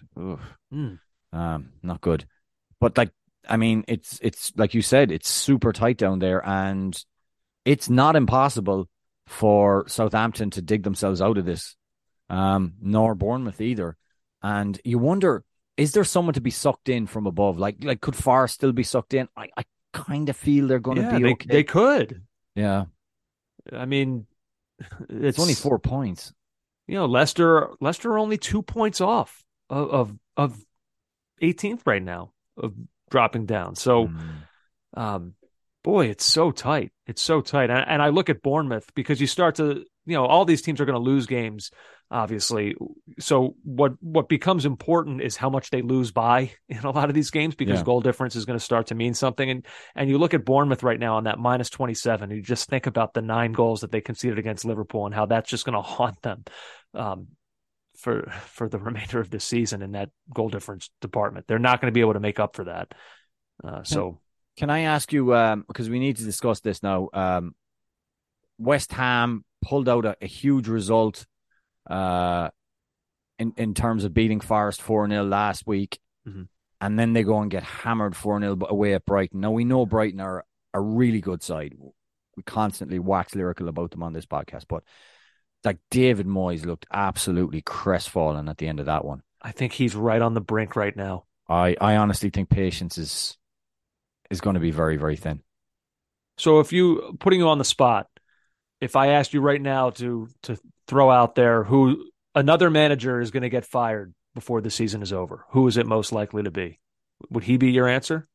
Not good. But it's like you said, it's super tight down there, and it's not impossible for Southampton to dig themselves out of this, nor Bournemouth either. And you wonder, is there someone to be sucked in from above? Like could Forest still be sucked in? I kind of feel they're going to be okay. They could. Yeah. I mean, it's only 4 points. Leicester are only 2 points off of 18th right now of dropping down. So, boy, it's so tight. It's so tight. And I look at Bournemouth, because you start to, all these teams are going to lose games. obviously. So what becomes important is how much they lose by in a lot of these games, because goal difference is going to start to mean something. And you look at Bournemouth right now on that minus 27, you just think about the 9 goals that they conceded against Liverpool and how that's just going to haunt them for the remainder of this season in that goal difference department. They're not going to be able to make up for that. Can I ask you, because we need to discuss this now, West Ham pulled out a huge result in terms of beating Forest 4-0 last week, and then they go and get hammered 4-0 away at Brighton. Now, we know Brighton are a really good side. We constantly wax lyrical about them on this podcast, but like David Moyes looked absolutely crestfallen at the end of that one. I think he's right on the brink right now. I honestly think patience is going to be very, very thin. So putting you on the spot, if I asked you right now to throw out there who another manager is going to get fired before the season is over, who is it most likely to be? Would he be your answer?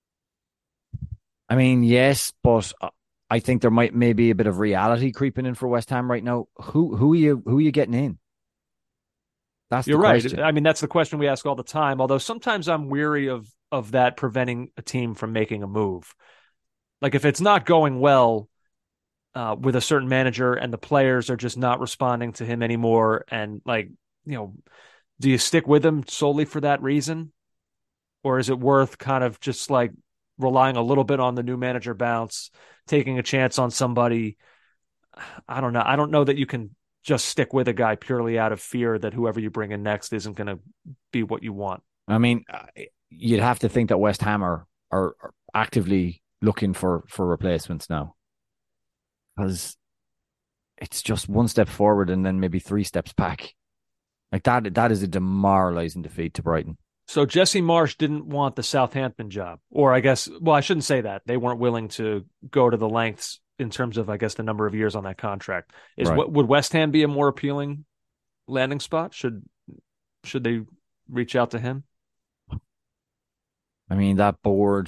I mean, yes, but I think there might maybe a bit of reality creeping in for West Ham right now. Who are you getting in? You're right. I mean, that's the question we ask all the time. Although sometimes I'm weary of that preventing a team from making a move. Like if it's not going well with a certain manager and the players are just not responding to him anymore, and do you stick with him solely for that reason, or is it worth kind of just like relying a little bit on the new manager bounce, taking a chance on somebody? I don't know. I don't know that you can just stick with a guy purely out of fear that whoever you bring in next isn't going to be what you want. I mean, you'd have to think that West Ham are actively looking for replacements now, because it's just one step forward and then maybe 3 steps back. Like that is a demoralizing defeat to Brighton. So Jesse Marsch didn't want the Southampton job, or I guess, well, I shouldn't say that. They weren't willing to go to the lengths in terms of, I guess, the number of years on that contract. Would West Ham be a more appealing landing spot? Should they reach out to him? I mean, that board,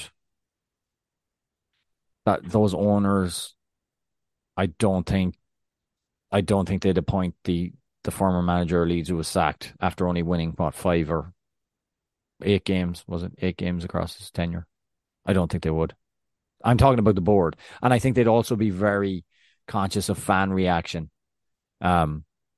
those owners, I don't think they'd appoint the former manager of Leeds who was sacked after only winning 5 or 8 games. Was it 8 games across his tenure? I don't think they would. I'm talking about the board, and I think they'd also be very conscious of fan reaction. There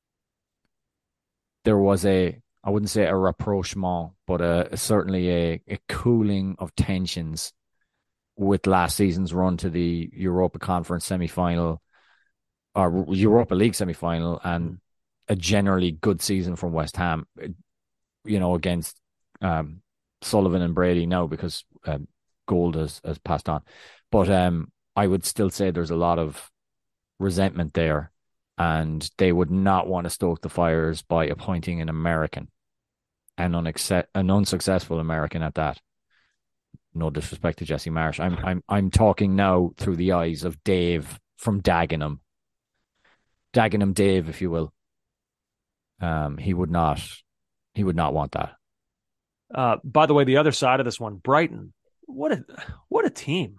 was I wouldn't say a rapprochement, but certainly a cooling of tensions with last season's run to the Europa Conference semi-final or Europa League semi-final, and a generally good season from West Ham, against Sullivan and Brady now, because Gold has passed on. But I would still say there's a lot of resentment there, and they would not want to stoke the fires by appointing an American, an unsuccessful American at that. No disrespect to Jesse Marsch. I'm talking now through the eyes of Dave from Dagenham. Dagenham Dave, if you will. He would not want that. By the way, the other side of this one, Brighton, what a team.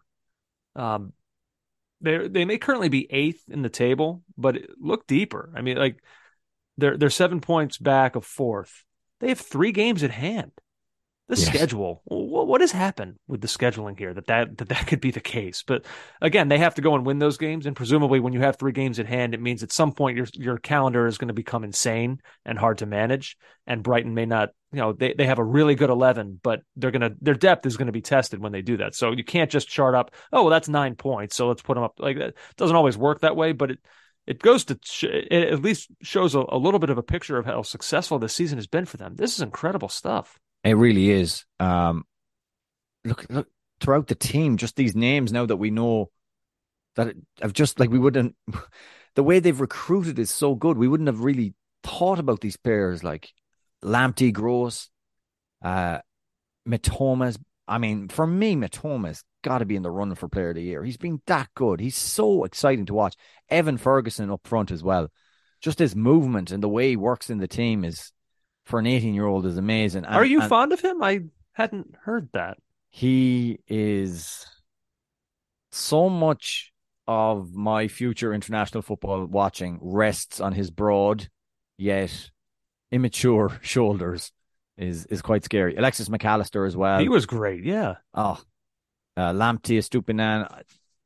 They may currently be 8th in the table, but look deeper. I mean, like they're 7 points back of 4th. They have 3 games at hand. The schedule, what has happened with the scheduling here that could be the case? But again, they have to go and win those games, and presumably when you have 3 games at hand, it means at some point your calendar is going to become insane and hard to manage. And Brighton may not, they have a really good 11, but their depth is going to be tested when they do that. So you can't just chart up, oh, well, that's 9 points, so let's put them up like that. It doesn't always work that way, but it goes to it at least shows a little bit of a picture of how successful this season has been for them. This is incredible stuff. It really is. Look throughout the team, just these names now that we know that have just like we wouldn't. The way they've recruited is so good. We wouldn't have really thought about these players like Lamptey, Gross, Mitoma's. I mean, for me, Mitoma's got to be in the run for Player of the Year. He's been that good. He's so exciting to watch. Evan Ferguson up front as well. Just his movement and the way he works in the team is, for an 18-year-old, is amazing. Are you fond of him? I hadn't heard that. He is so much of my future international football watching rests on his broad yet immature shoulders is quite scary. Alexis McAllister as well. He was great, yeah. Oh, Lamptey, Estupiñán,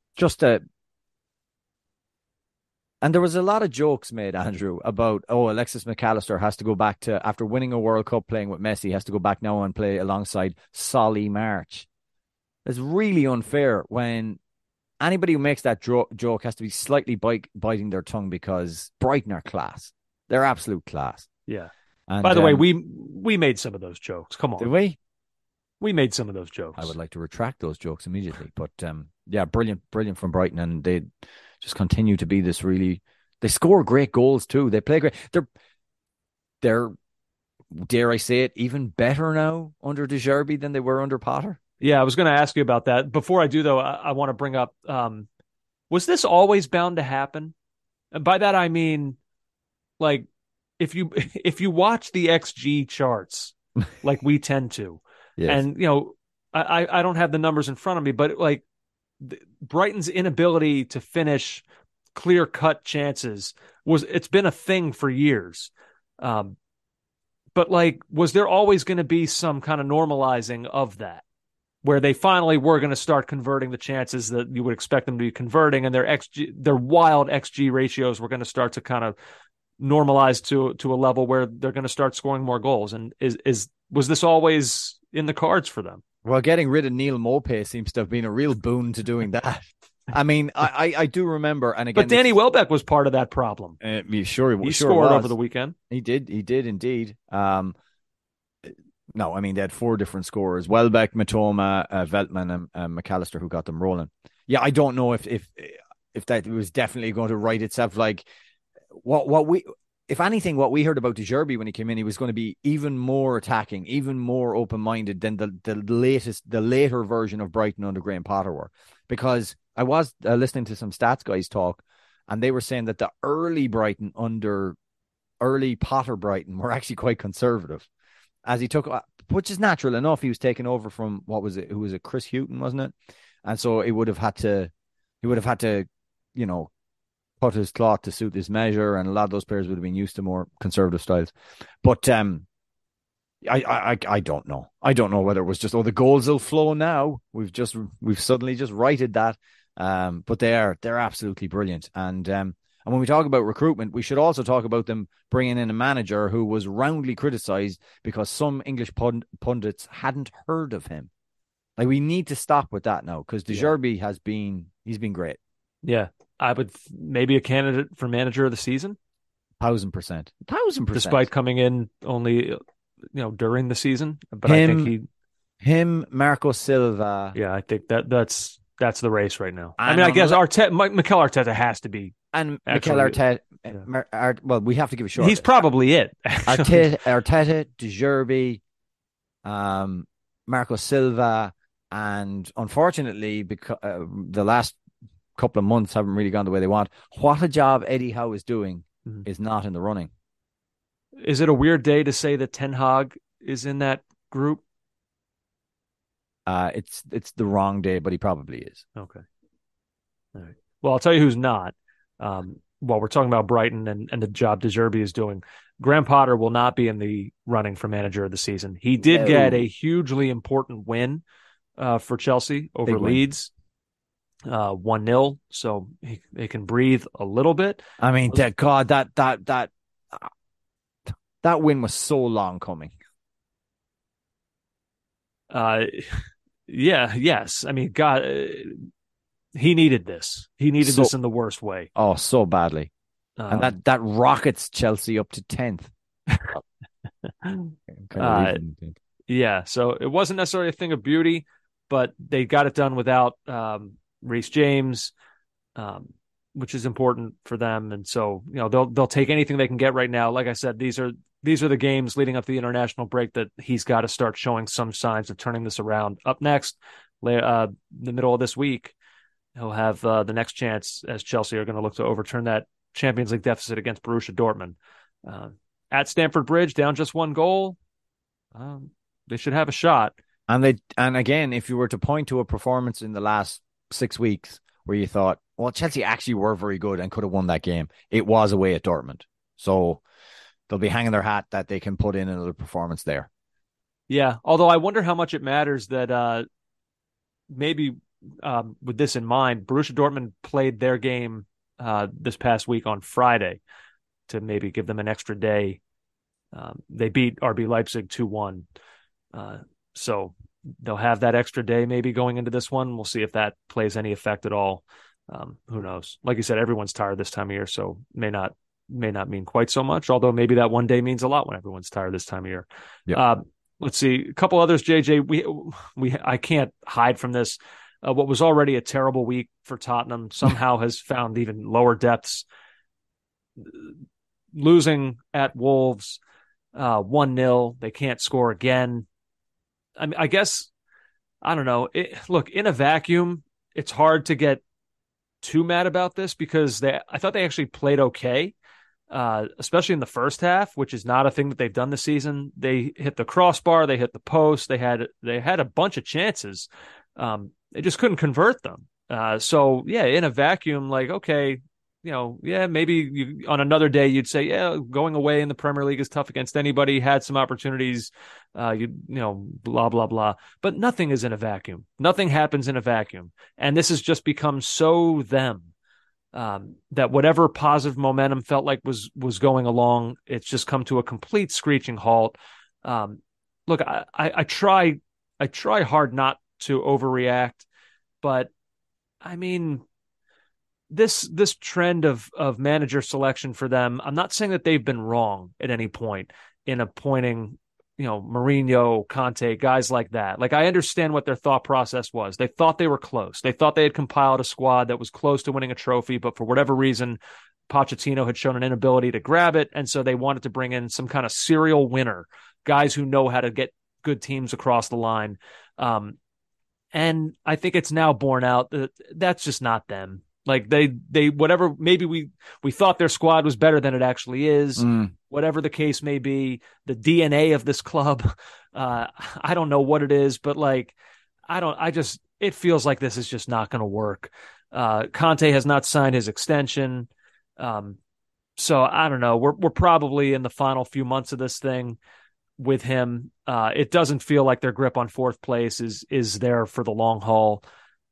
and there was a lot of jokes made, Andrew, about, Alexis McAllister has to go back to, after winning a World Cup playing with Messi, has to go back now and play alongside Solly March. It's really unfair when anybody who makes that joke has to be slightly biting their tongue, because Brighton are class. They're absolute class. Yeah. And, by the way, we made some of those jokes. Come on. Did we? We made some of those jokes. I would like to retract those jokes immediately. But yeah, brilliant from Brighton. And they just continue to be this really... They score great goals too. They play great. They're, dare I say it, even better now under De Zerbi than they were under Potter. Yeah, I was going to ask you about that. Before I do, though, I want to bring up, was this always bound to happen? And by that, I mean, like, if you watch the XG charts, like we tend to, yes. And, you know, I don't have the numbers in front of me, but, like, Brighton's inability to finish clear-cut chances, it's been a thing for years. But, like, was there always going to be some kind of normalizing of that, where they finally were going to start converting the chances that you would expect them to be converting, and their wild XG ratios were going to start to kind of normalize to a level where they're going to start scoring more goals? And was this always in the cards for them? Well, getting rid of Neil Maupay seems to have been a real boon to doing that. I mean, I do remember, and again, but Danny Welbeck was part of that problem. He scored over the weekend. He did indeed. No, I mean, they had four different scorers: Welbeck, Matoma, Veltman, and McAllister, who got them rolling. Yeah, I don't know if that was definitely going to right itself. Like, if anything, what we heard about De Zerbi when he came in, he was going to be even more attacking, even more open-minded than the later version of Brighton under Graham Potter were. Because I was listening to some stats guys talk, and they were saying that the early Potter Brighton were actually quite conservative. As he took, which is natural enough, he was taking over from who was it, Chris Hughton, wasn't it? And so he would have had to, you know, cut his cloth to suit this measure, and a lot of those players would have been used to more conservative styles. But I don't know. I don't know whether it was just, the goals will flow now. We've suddenly just righted that. But they're absolutely brilliant. And when we talk about recruitment, we should also talk about them bringing in a manager who was roundly criticised because some English pundits hadn't heard of him. Like, we need to stop with that now, because De Zerbi he's been great. Yeah, I would maybe a candidate for manager of the season. 1,000%. Despite coming in only, during the season, but I think Marco Silva. Yeah, I think that's the race right now. I mean, I guess Mikel Arteta has to be. And Mikel Arteta, well, we have to give a short. He's probably it. Arteta, De Zerbi, Marco Silva, and unfortunately, because the last couple of months haven't really gone the way they want. What a job Eddie Howe is doing is not in the running. Is it a weird day to say that Ten Hag is in that group? It's the wrong day, but he probably is. Okay. All right. Well, I'll tell you who's not. While we're talking about Brighton and the job De Zerbi is doing, Graham Potter will not be in the running for manager of the season. He did get a hugely important win for Chelsea over Leeds, 1-0, so he can breathe a little bit. I mean, that win was so long coming. Yes. I mean, God, he needed this. He needed this in the worst way. Oh, so badly. And that rockets Chelsea up to 10th. Yeah, so it wasn't necessarily a thing of beauty, but they got it done without Reece James, which is important for them. And so, they'll take anything they can get right now. Like I said, these are the games leading up to the international break that he's got to start showing some signs of turning this around. Up next, the middle of this week, he'll have the next chance, as Chelsea are going to look to overturn that Champions League deficit against Borussia Dortmund. At Stamford Bridge, down just one goal, they should have a shot. And again, if you were to point to a performance in the last 6 weeks where you thought, well, Chelsea actually were very good and could have won that game, it was away at Dortmund. So they'll be hanging their hat that they can put in another performance there. Yeah, although I wonder how much it matters that maybe with this in mind, Borussia Dortmund played their game this past week on Friday to maybe give them an extra day. They beat RB Leipzig 2-1. So they'll have that extra day maybe going into this one. We'll see if that plays any effect at all. Who knows? Like you said, everyone's tired this time of year, so may not mean quite so much, although maybe that one day means a lot when everyone's tired this time of year. Yep. Let's see. A couple others, JJ. I can't hide from this. What was already a terrible week for Tottenham somehow has found even lower depths. Losing at Wolves 1-0. They can't score again. I mean, I guess, I don't know. Look, in a vacuum, it's hard to get too mad about this because I thought they actually played okay. Especially in the first half, which is not a thing that they've done this season. They hit the crossbar, they hit the post, they had a bunch of chances. They just couldn't convert them. So yeah, in a vacuum, like, okay, maybe on another day you'd say, yeah, going away in the Premier League is tough against anybody, had some opportunities, blah, blah, blah. But nothing is in a vacuum. Nothing happens in a vacuum. And this has just become so them. That whatever positive momentum felt like was going along, it's just come to a complete screeching halt. Look, I try hard not to overreact, but I mean, this trend of manager selection for them, I'm not saying that they've been wrong at any point in appointing, Mourinho, Conte, guys like that. Like, I understand what their thought process was. They thought they were close. They thought they had compiled a squad that was close to winning a trophy, but for whatever reason, Pochettino had shown an inability to grab it, and so they wanted to bring in some kind of serial winner, guys who know how to get good teams across the line. And I think it's now borne out that that's just not them. Like they whatever, maybe we thought their squad was better than it actually is. Whatever the case may be, the DNA of this club, I don't know what it is, but like, it feels like this is just not going to work. Conte has not signed his extension. So I don't know. We're probably in the final few months of this thing with him. It doesn't feel like their grip on fourth place is there for the long haul.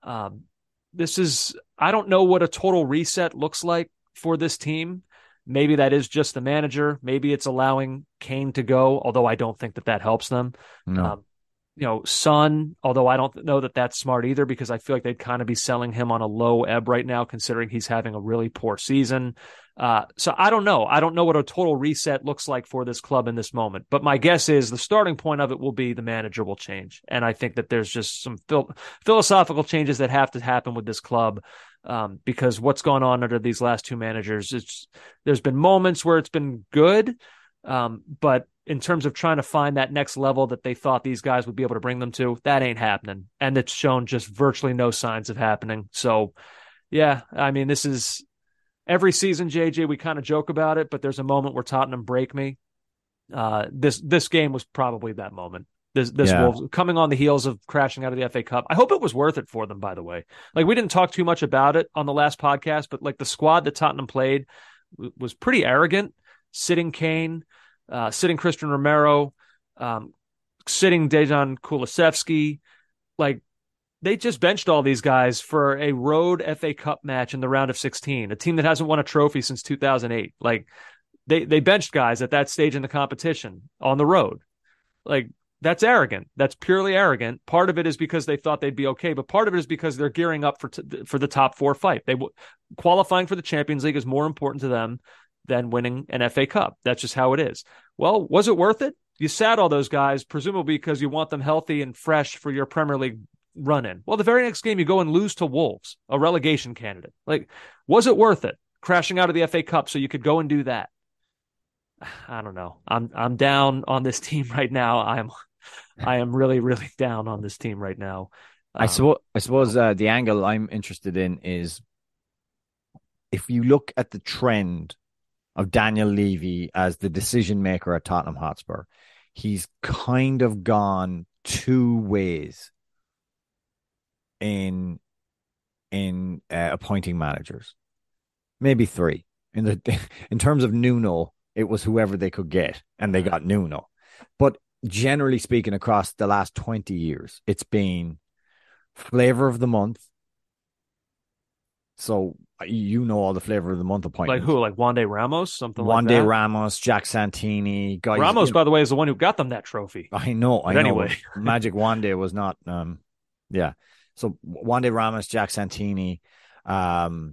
I don't know what a total reset looks like for this team. Maybe that is just the manager. Maybe it's allowing Kane to go, although I don't think that helps them. No. Son, although I don't know that that's smart either, because I feel like they'd kind of be selling him on a low ebb right now, considering he's having a really poor season. So I don't know. I don't know what a total reset looks like for this club in this moment. But my guess is the starting point of it will be the manager will change. And I think that there's just some philosophical changes that have to happen with this club, because what's gone on under these last two managers, there's been moments where it's been good, but in terms of trying to find that next level that they thought these guys would be able to bring them to, that ain't happening. And it's shown just virtually no signs of happening. So, yeah, I mean, this is every season, JJ, we kind of joke about it, but there's a moment where Tottenham break me. This game was probably that moment. This Wolves coming on the heels of crashing out of the FA Cup. I hope it was worth it for them, by the way. Like, we didn't talk too much about it on the last podcast, but like the squad that Tottenham played was pretty arrogant, sitting Kane, sitting Christian Romero, sitting Dejan Kulusevski. Like, they just benched all these guys for a road FA Cup match in the round of 16, a team that hasn't won a trophy since 2008. Like, they benched guys at that stage in the competition on the road. Like, that's arrogant. That's purely arrogant. Part of it is because they thought they'd be okay, but part of it is because they're gearing up for the top four fight. Qualifying for the Champions League is more important to them than winning an FA Cup. That's just how it is. Well, was it worth it? You sat all those guys, presumably because you want them healthy and fresh for your Premier League run-in. Well, the very next game you go and lose to Wolves, a relegation candidate. Like, was it worth it crashing out of the FA Cup so you could go and do that? I don't know. I'm down on this team right now. I am really, really down on this team right now. I suppose the angle I'm interested in is if you look at the trend of Daniel Levy as the decision maker at Tottenham Hotspur, he's kind of gone two ways in appointing managers, maybe three. In terms of Nuno, It was whoever they could get, and they got Nuno. But generally speaking, across the last 20 years, it's been flavor of the month. So you know all the flavor of the month appointments. Like who? Like Wande Ramos? Something like Wande that? Ramos, Jack Santini. Guys, Ramos, by the way, is the one who got them that trophy. I know. Anyway. Magic Wande was not... yeah. So Wande Ramos, Jack Santini, Andre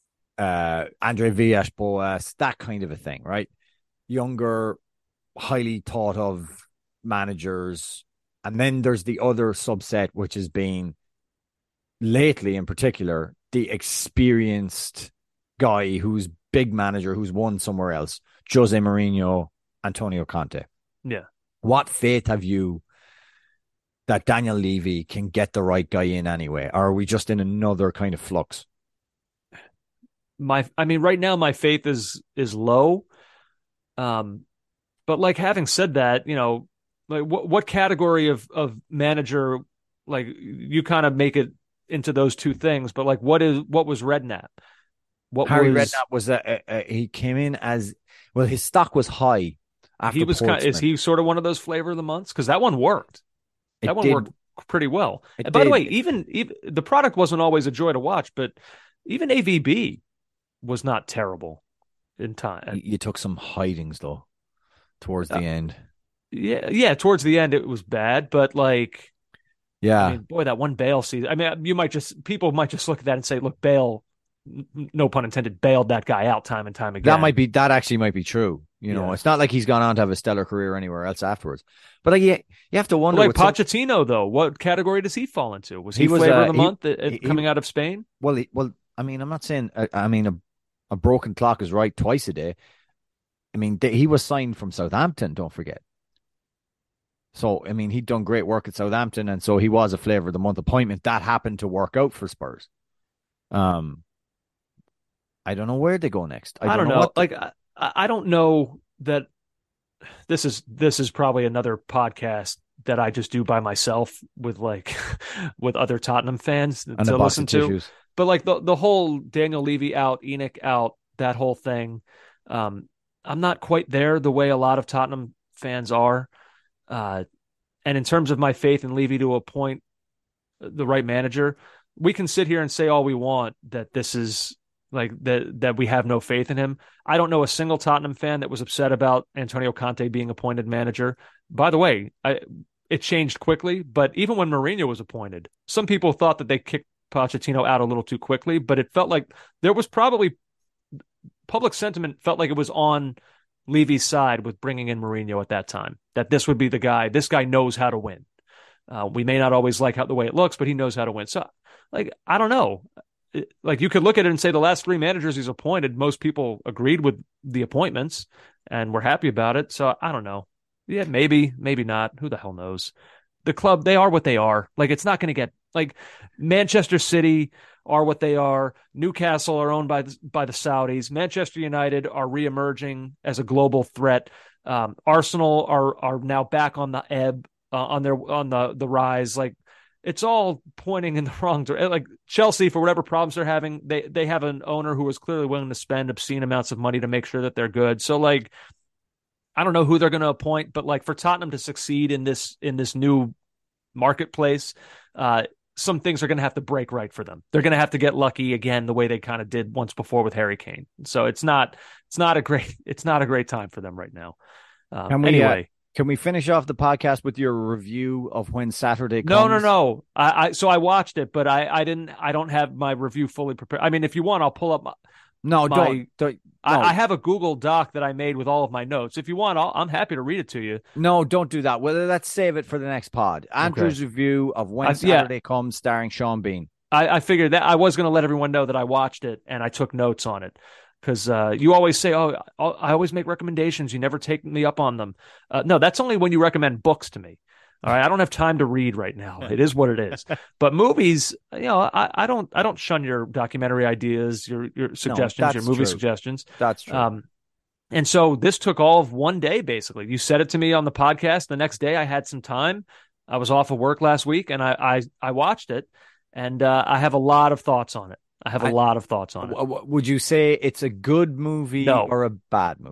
Villas-Boas, that kind of a thing, right? Younger, highly thought of managers. And then there's the other subset, which has been lately in particular, the experienced guy who's big manager, who's won somewhere else, Jose Mourinho, Antonio Conte. Yeah. What faith have you that Daniel Levy can get the right guy in anyway? Or are we just in another kind of flux? Right now my faith is low. But like, having said that, like what category of manager, like, you kind of make it into those two things, but like what was Redknapp? Harry Redknapp was he came in as, well, his stock was high after is he sort of one of those flavor of the months? Because that one worked. Worked pretty well. And by the way, even the product wasn't always a joy to watch, but even AVB was not terrible in time. You took some hidings though towards the end. Yeah, towards the end it was bad, but like, yeah, boy, that one Bale season. People might just look at that and say, look, Bale, no pun intended, bailed that guy out time and time again. That actually might be true. It's not like he's gone on to have a stellar career anywhere else afterwards. But you have to wonder. Like Pochettino, though, what category does he fall into? Was he flavor of the month coming out of Spain? Well, I'm not saying. A broken clock is right twice a day. He was signed from Southampton. Don't forget. So, he'd done great work at Southampton, and so he was a flavor of the month appointment. That happened to work out for Spurs. I don't know where they go next. I don't know. I don't know that this is probably another podcast that I just do by myself with with other Tottenham fans to listen to. But like the whole Daniel Levy out, ENIC out, that whole thing, I'm not quite there the way a lot of Tottenham fans are. And in terms of my faith in Levy to appoint the right manager, we can sit here and say all we want that this is like that we have no faith in him. I don't know a single Tottenham fan that was upset about Antonio Conte being appointed manager. By the way, it changed quickly, but even when Mourinho was appointed, some people thought that they kicked Pochettino out a little too quickly, but it felt like there was probably public sentiment felt like it was on Levy's side with bringing in Mourinho at that time, that this would be the guy. This guy knows how to win. We may not always like the way it looks, but he knows how to win. So, I don't know. You could look at it and say the last three managers he's appointed, most people agreed with the appointments and were happy about it. So I don't know. Yeah, maybe not. Who the hell knows? The club, they are what they are. It's not going to get Manchester City are what they are. Newcastle are owned by the Saudis. Manchester United are reemerging as a global threat. Arsenal are now back on the ebb, on the rise. It's all pointing in the wrong direction. Chelsea, for whatever problems they're having, they have an owner who is clearly willing to spend obscene amounts of money to make sure that they're good. So I don't know who they're going to appoint, but for Tottenham to succeed in this new marketplace, some things are going to have to break right for them. They're going to have to get lucky again, the way they kind of did once before with Harry Kane. So it's not a great time for them right now. Anyway. Can we finish off the podcast with your review of When Saturday Comes? No. I watched it, but I don't have my review fully prepared. If you want, I'll pull up don't. I have a Google Doc that I made with all of my notes. If you want, I'm happy to read it to you. No, don't do that. Well, let's save it for the next pod. Andrew's review of When Saturday Comes, starring Sean Bean. I figured that I was going to let everyone know that I watched it and I took notes on it. Because you always say, I always make recommendations. You never take me up on them. No, that's only when you recommend books to me. All right, I don't have time to read right now. It is what it is. But movies, I don't shun your documentary ideas, your suggestions, your movie suggestions. That's true. And so this took all of one day, basically. You said it to me on the podcast. The next day I had some time. I was off of work last week, and I watched it, and I have a lot of thoughts on it. Would you say it's a good movie or a bad movie?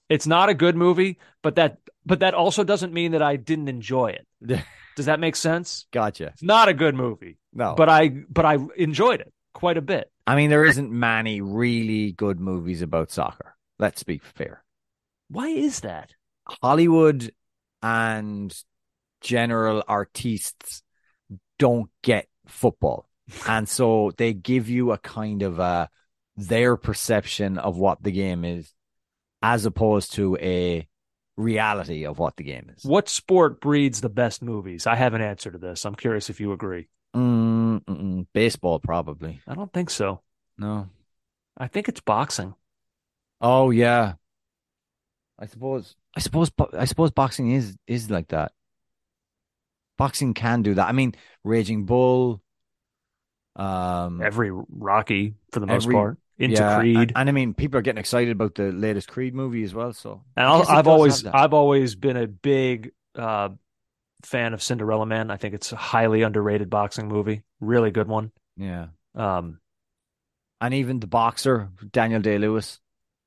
It's not a good movie, but that also doesn't mean that I didn't enjoy it. Does that make sense? Gotcha. It's not a good movie. No. But I enjoyed it quite a bit. I mean, there isn't many really good movies about soccer. Let's be fair. Why is that? Hollywood and general artists don't get football. And so they give you a kind of their perception of what the game is, as opposed to a reality of what the game is. What sport breeds the best movies? I have an answer to this. I'm curious if you agree. Baseball, probably. I don't think so. No. I think it's boxing. Oh, yeah. I suppose boxing is like that. Boxing can do that. I mean, Raging Bull. Every Rocky, for the most part. Creed. And I mean, people are getting excited about the latest Creed movie as well. So, and I've always been a big fan of Cinderella Man. I think it's a highly underrated boxing movie. Really good one. Yeah. And even The Boxer, Daniel Day-Lewis.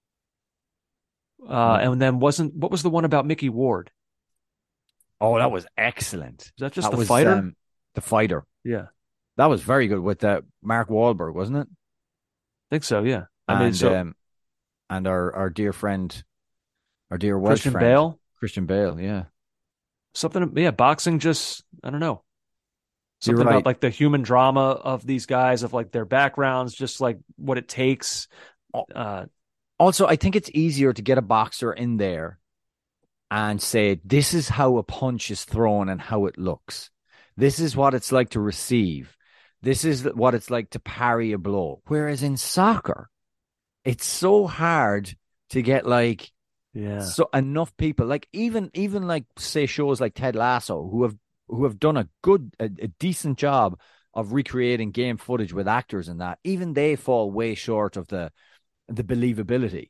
And then what was the one about Mickey Ward? Oh, that was excellent. Is that just The Fighter? The Fighter. Yeah. That was very good with Mark Wahlberg, wasn't it? I think so, yeah. And our dear friend, our dear Welsh Christian friend. Bale? Christian Bale, yeah. Boxing just, I don't know. Something You're right. about like the human drama of these guys, of like their backgrounds, just like what it takes. Also, I think it's easier to get a boxer in there and say, this is how a punch is thrown and how it looks. This is what it's like to receive. This is what it's like to parry a blow. Whereas in soccer, it's so hard to get so enough people, like even like say shows like Ted Lasso, who have done a decent job of recreating game footage with actors and that. Even they fall way short of the believability.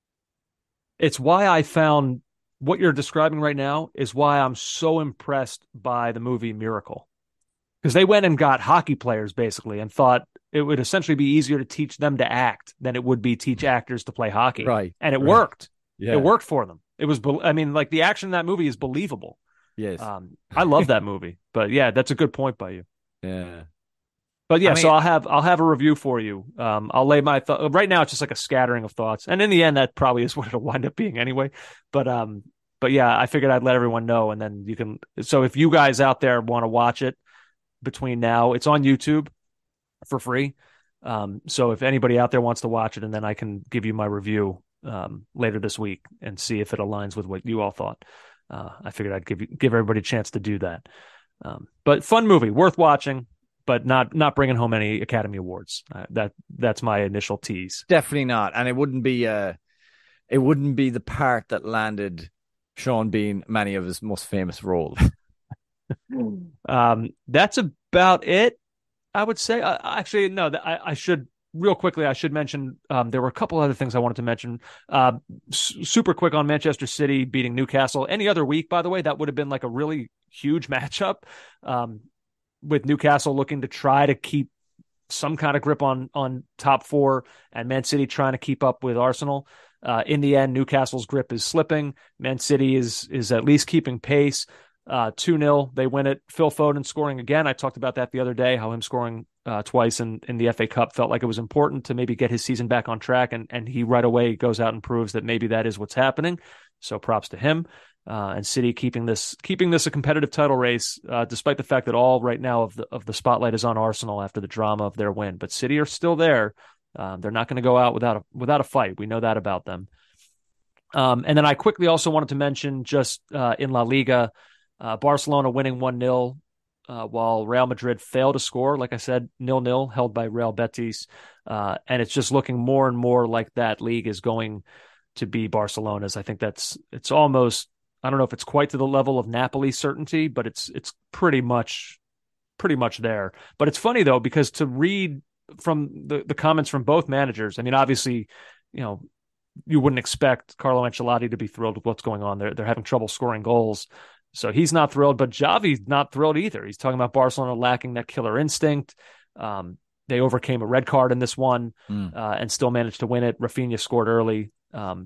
It's why I found what you're describing right now is why I'm so impressed by the movie Miracle. Because they went and got hockey players, basically, and thought it would essentially be easier to teach them to act than it would be teach actors to play hockey. Right. And it worked. Yeah. It worked for them. It was, like the action in that movie is believable. Yes. I love that movie. But yeah, that's a good point by you. Yeah. But yeah, so I'll have a review for you. I'll lay my thought. Right now, it's just like a scattering of thoughts, and in the end, that probably is what it'll wind up being anyway. But yeah, I figured I'd let everyone know, and then you can. So if you guys out there want to watch it between now, it's on YouTube for free. So if anybody out there wants to watch it, and then I can give you my review later this week and see if it aligns with what you all thought. I figured I'd give everybody a chance to do that. But fun movie, worth watching. But not bringing home any Academy Awards. That's my initial tease. Definitely not, and it wouldn't be the part that landed Sean Bean many of his most famous roles. That's about it, I would say. Actually, no. I should real quickly. I should mention there were a couple other things I wanted to mention. Super quick on Manchester City beating Newcastle. Any other week, by the way, that would have been like a really huge matchup. With Newcastle looking to try to keep some kind of grip on top four, and Man City trying to keep up with Arsenal. In the end, Newcastle's grip is slipping. Man City is at least keeping pace. 2-0, they win it. Phil Foden scoring again. I talked about that the other day, how him scoring twice in the FA Cup felt like it was important to maybe get his season back on track, and he right away goes out and proves that maybe that is what's happening. So props to him. And City keeping this a competitive title race, despite the fact that all right now of the spotlight is on Arsenal after the drama of their win. But City are still there. They're not going to go out without a fight. We know that about them. And then I quickly also wanted to mention just in La Liga, Barcelona winning 1-0, while Real Madrid failed to score. Like I said, 0-0 held by Real Betis. And it's just looking more and more like that league is going to be Barcelona's. I think it's almost, I don't know if it's quite to the level of Napoli certainty, but it's pretty much there. But it's funny though, because to read from the comments from both managers, I mean, obviously, you wouldn't expect Carlo Ancelotti to be thrilled with what's going on. They're having trouble scoring goals. So he's not thrilled, but Xavi's not thrilled either. He's talking about Barcelona lacking that killer instinct. They overcame a red card in this one and still managed to win it. Rafinha scored early. And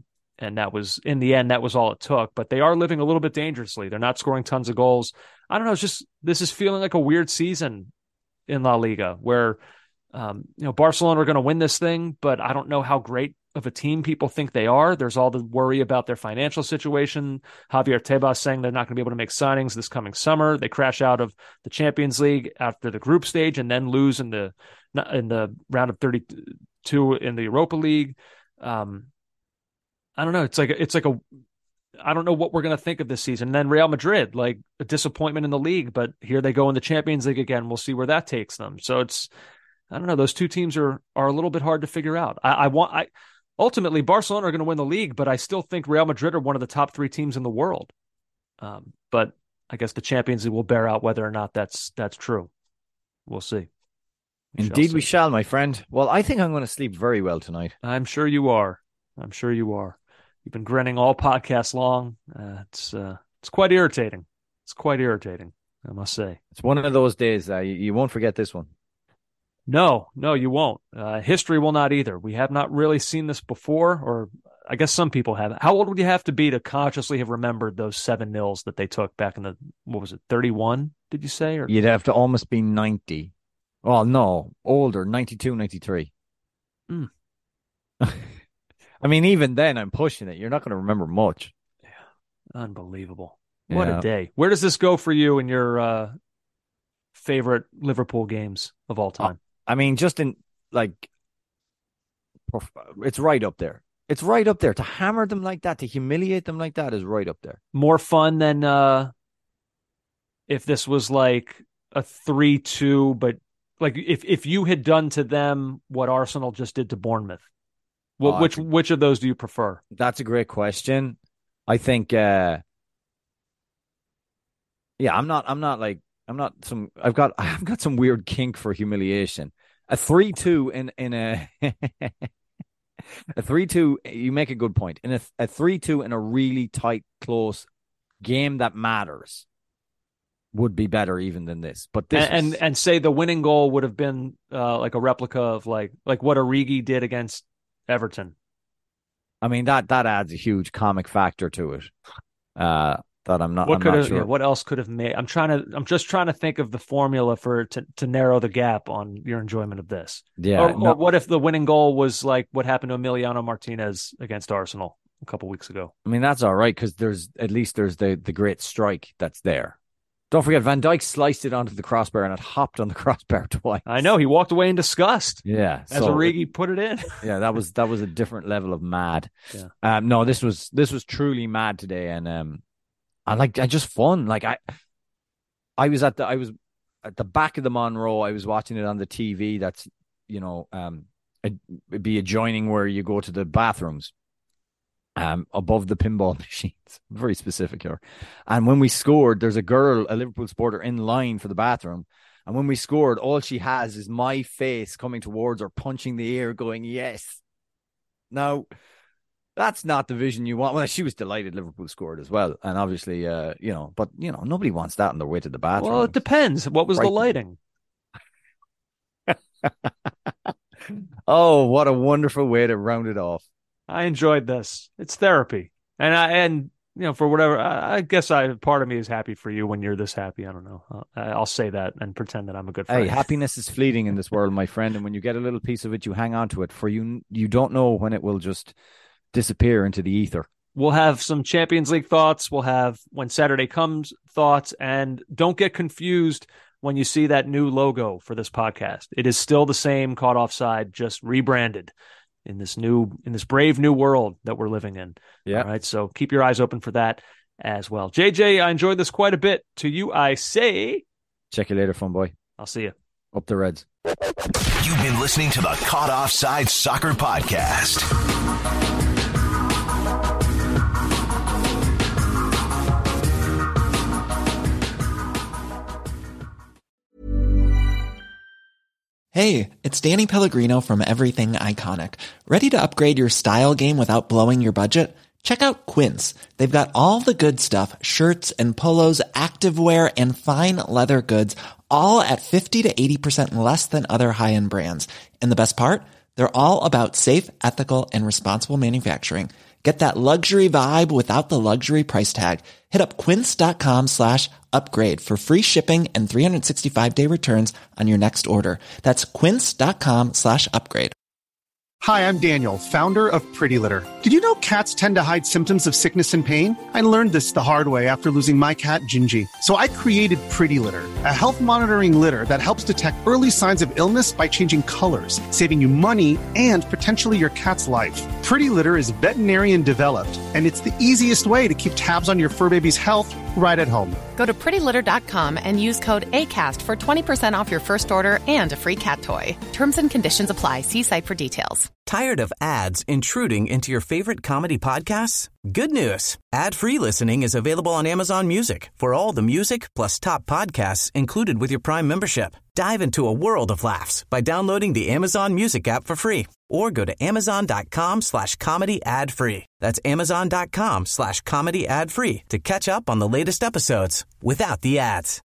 And that was, in the end, that was all it took. But they are living a little bit dangerously. They're not scoring tons of goals. I don't know. It's just, this is feeling like a weird season in La Liga where, Barcelona are going to win this thing, but I don't know how great of a team people think they are. There's all the worry about their financial situation. Javier Tebas saying they're not going to be able to make signings this coming summer. They crash out of the Champions League after the group stage and then lose in the round of 32 in the Europa League. I don't know. It's like I don't know what we're going to think of this season. And then Real Madrid, like a disappointment in the league, but here they go in the Champions League again. We'll see where that takes them. So I don't know. Those two teams are a little bit hard to figure out. Ultimately, Barcelona are going to win the league, but I still think Real Madrid are one of the top 3 teams in the world. But I guess the Champions League will bear out whether or not that's true. We'll see. Indeed, we shall, my friend. Well, I think I'm going to sleep very well tonight. I'm sure you are. You've been grinning all podcast long. It's quite irritating. It's quite irritating, I must say. It's one of those days. You won't forget this one. No, you won't. History will not either. We have not really seen this before, or I guess some people have. How old would you have to be to consciously have remembered those 7-0s that they took back in 31, did you say? Or you'd have to almost be 90. Well, no, older, 92, 93. Mm. I mean, even then, I'm pushing it. You're not going to remember much. Yeah, unbelievable. What a day. Where does this go for you in your favorite Liverpool games of all time? I mean, just in, it's right up there. It's right up there. To hammer them like that, to humiliate them like that is right up there. More fun than if this was like a 3-2, but like if you had done to them what Arsenal just did to Bournemouth. Which of those do you prefer? That's a great question. I think I've got some weird kink for humiliation. A 3-2 in a a 3-2, you make a good point. In a 3-2 in a really tight, close game that matters would be better even than this. But this and say the winning goal would have been like a replica of like what Origi did against Everton. I mean, that adds a huge comic factor to it. That I'm not sure. Yeah, what else could have made? I'm just trying to think of the formula to narrow the gap on your enjoyment of this. Yeah. Or what if the winning goal was like what happened to Emiliano Martinez against Arsenal a couple weeks ago? I mean, that's all right because there's the great strike that's there. Don't forget, Van Dijk sliced it onto the crossbar and it hopped on the crossbar twice. I know, he walked away in disgust. Yeah, as Origi put it in. Yeah, that was a different level of mad. Yeah. No, this was truly mad today, and I just fun. Like I was at the back of the Monroe. I was watching it on the TV. That's it'd be adjoining where you go to the bathrooms. Above the pinball machines, very specific here. And when we scored, there's a Liverpool supporter in line for the bathroom. And when we scored, all she has is my face coming towards her, punching the air, going, yes. Now, that's not the vision you want. Well, she was delighted Liverpool scored as well. And obviously, but nobody wants that on their way to the bathroom. Well, it depends. What was the lighting? Oh, what a wonderful way to round it off. I enjoyed this. It's therapy. And for whatever, I guess part of me is happy for you when you're this happy. I don't know. I'll say that and pretend that I'm a good friend. Hey, happiness is fleeting in this world, my friend. And when you get a little piece of it, you hang on to it. For you don't know when it will just disappear into the ether. We'll have some Champions League thoughts. We'll have when Saturday comes thoughts. And don't get confused when you see that new logo for this podcast. It is still the same Caught Offside, just rebranded. In this brave new world that we're living in. Yeah. All right. So keep your eyes open for that as well. JJ, I enjoyed this quite a bit. To you, I say. Check you later, fun boy. I'll see you. Up the Reds. You've been listening to the Caught Offside Soccer Podcast. Hey, it's Danny Pellegrino from Everything Iconic. Ready to upgrade your style game without blowing your budget? Check out Quince. They've got all the good stuff, shirts and polos, activewear, and fine leather goods, all at 50 to 80% less than other high-end brands. And the best part? They're all about safe, ethical, and responsible manufacturing. Get that luxury vibe without the luxury price tag. Hit up quince.com/upgrade for free shipping and 365-day returns on your next order. That's quince.com/upgrade. Hi, I'm Daniel, founder of Pretty Litter. Did you know cats tend to hide symptoms of sickness and pain? I learned this the hard way after losing my cat, Gingy. So I created Pretty Litter, a health monitoring litter that helps detect early signs of illness by changing colors, saving you money and potentially your cat's life. Pretty Litter is veterinarian developed, and it's the easiest way to keep tabs on your fur baby's health right at home. Go to prettylitter.com and use code ACAST for 20% off your first order and a free cat toy. Terms and conditions apply. See site for details. Tired of ads intruding into your favorite comedy podcasts? Good news. Ad-free listening is available on Amazon Music for all the music plus top podcasts included with your Prime membership. Dive into a world of laughs by downloading the Amazon Music app for free or go to amazon.com/comedy ad-free. That's amazon.com/comedy ad-free to catch up on the latest episodes without the ads.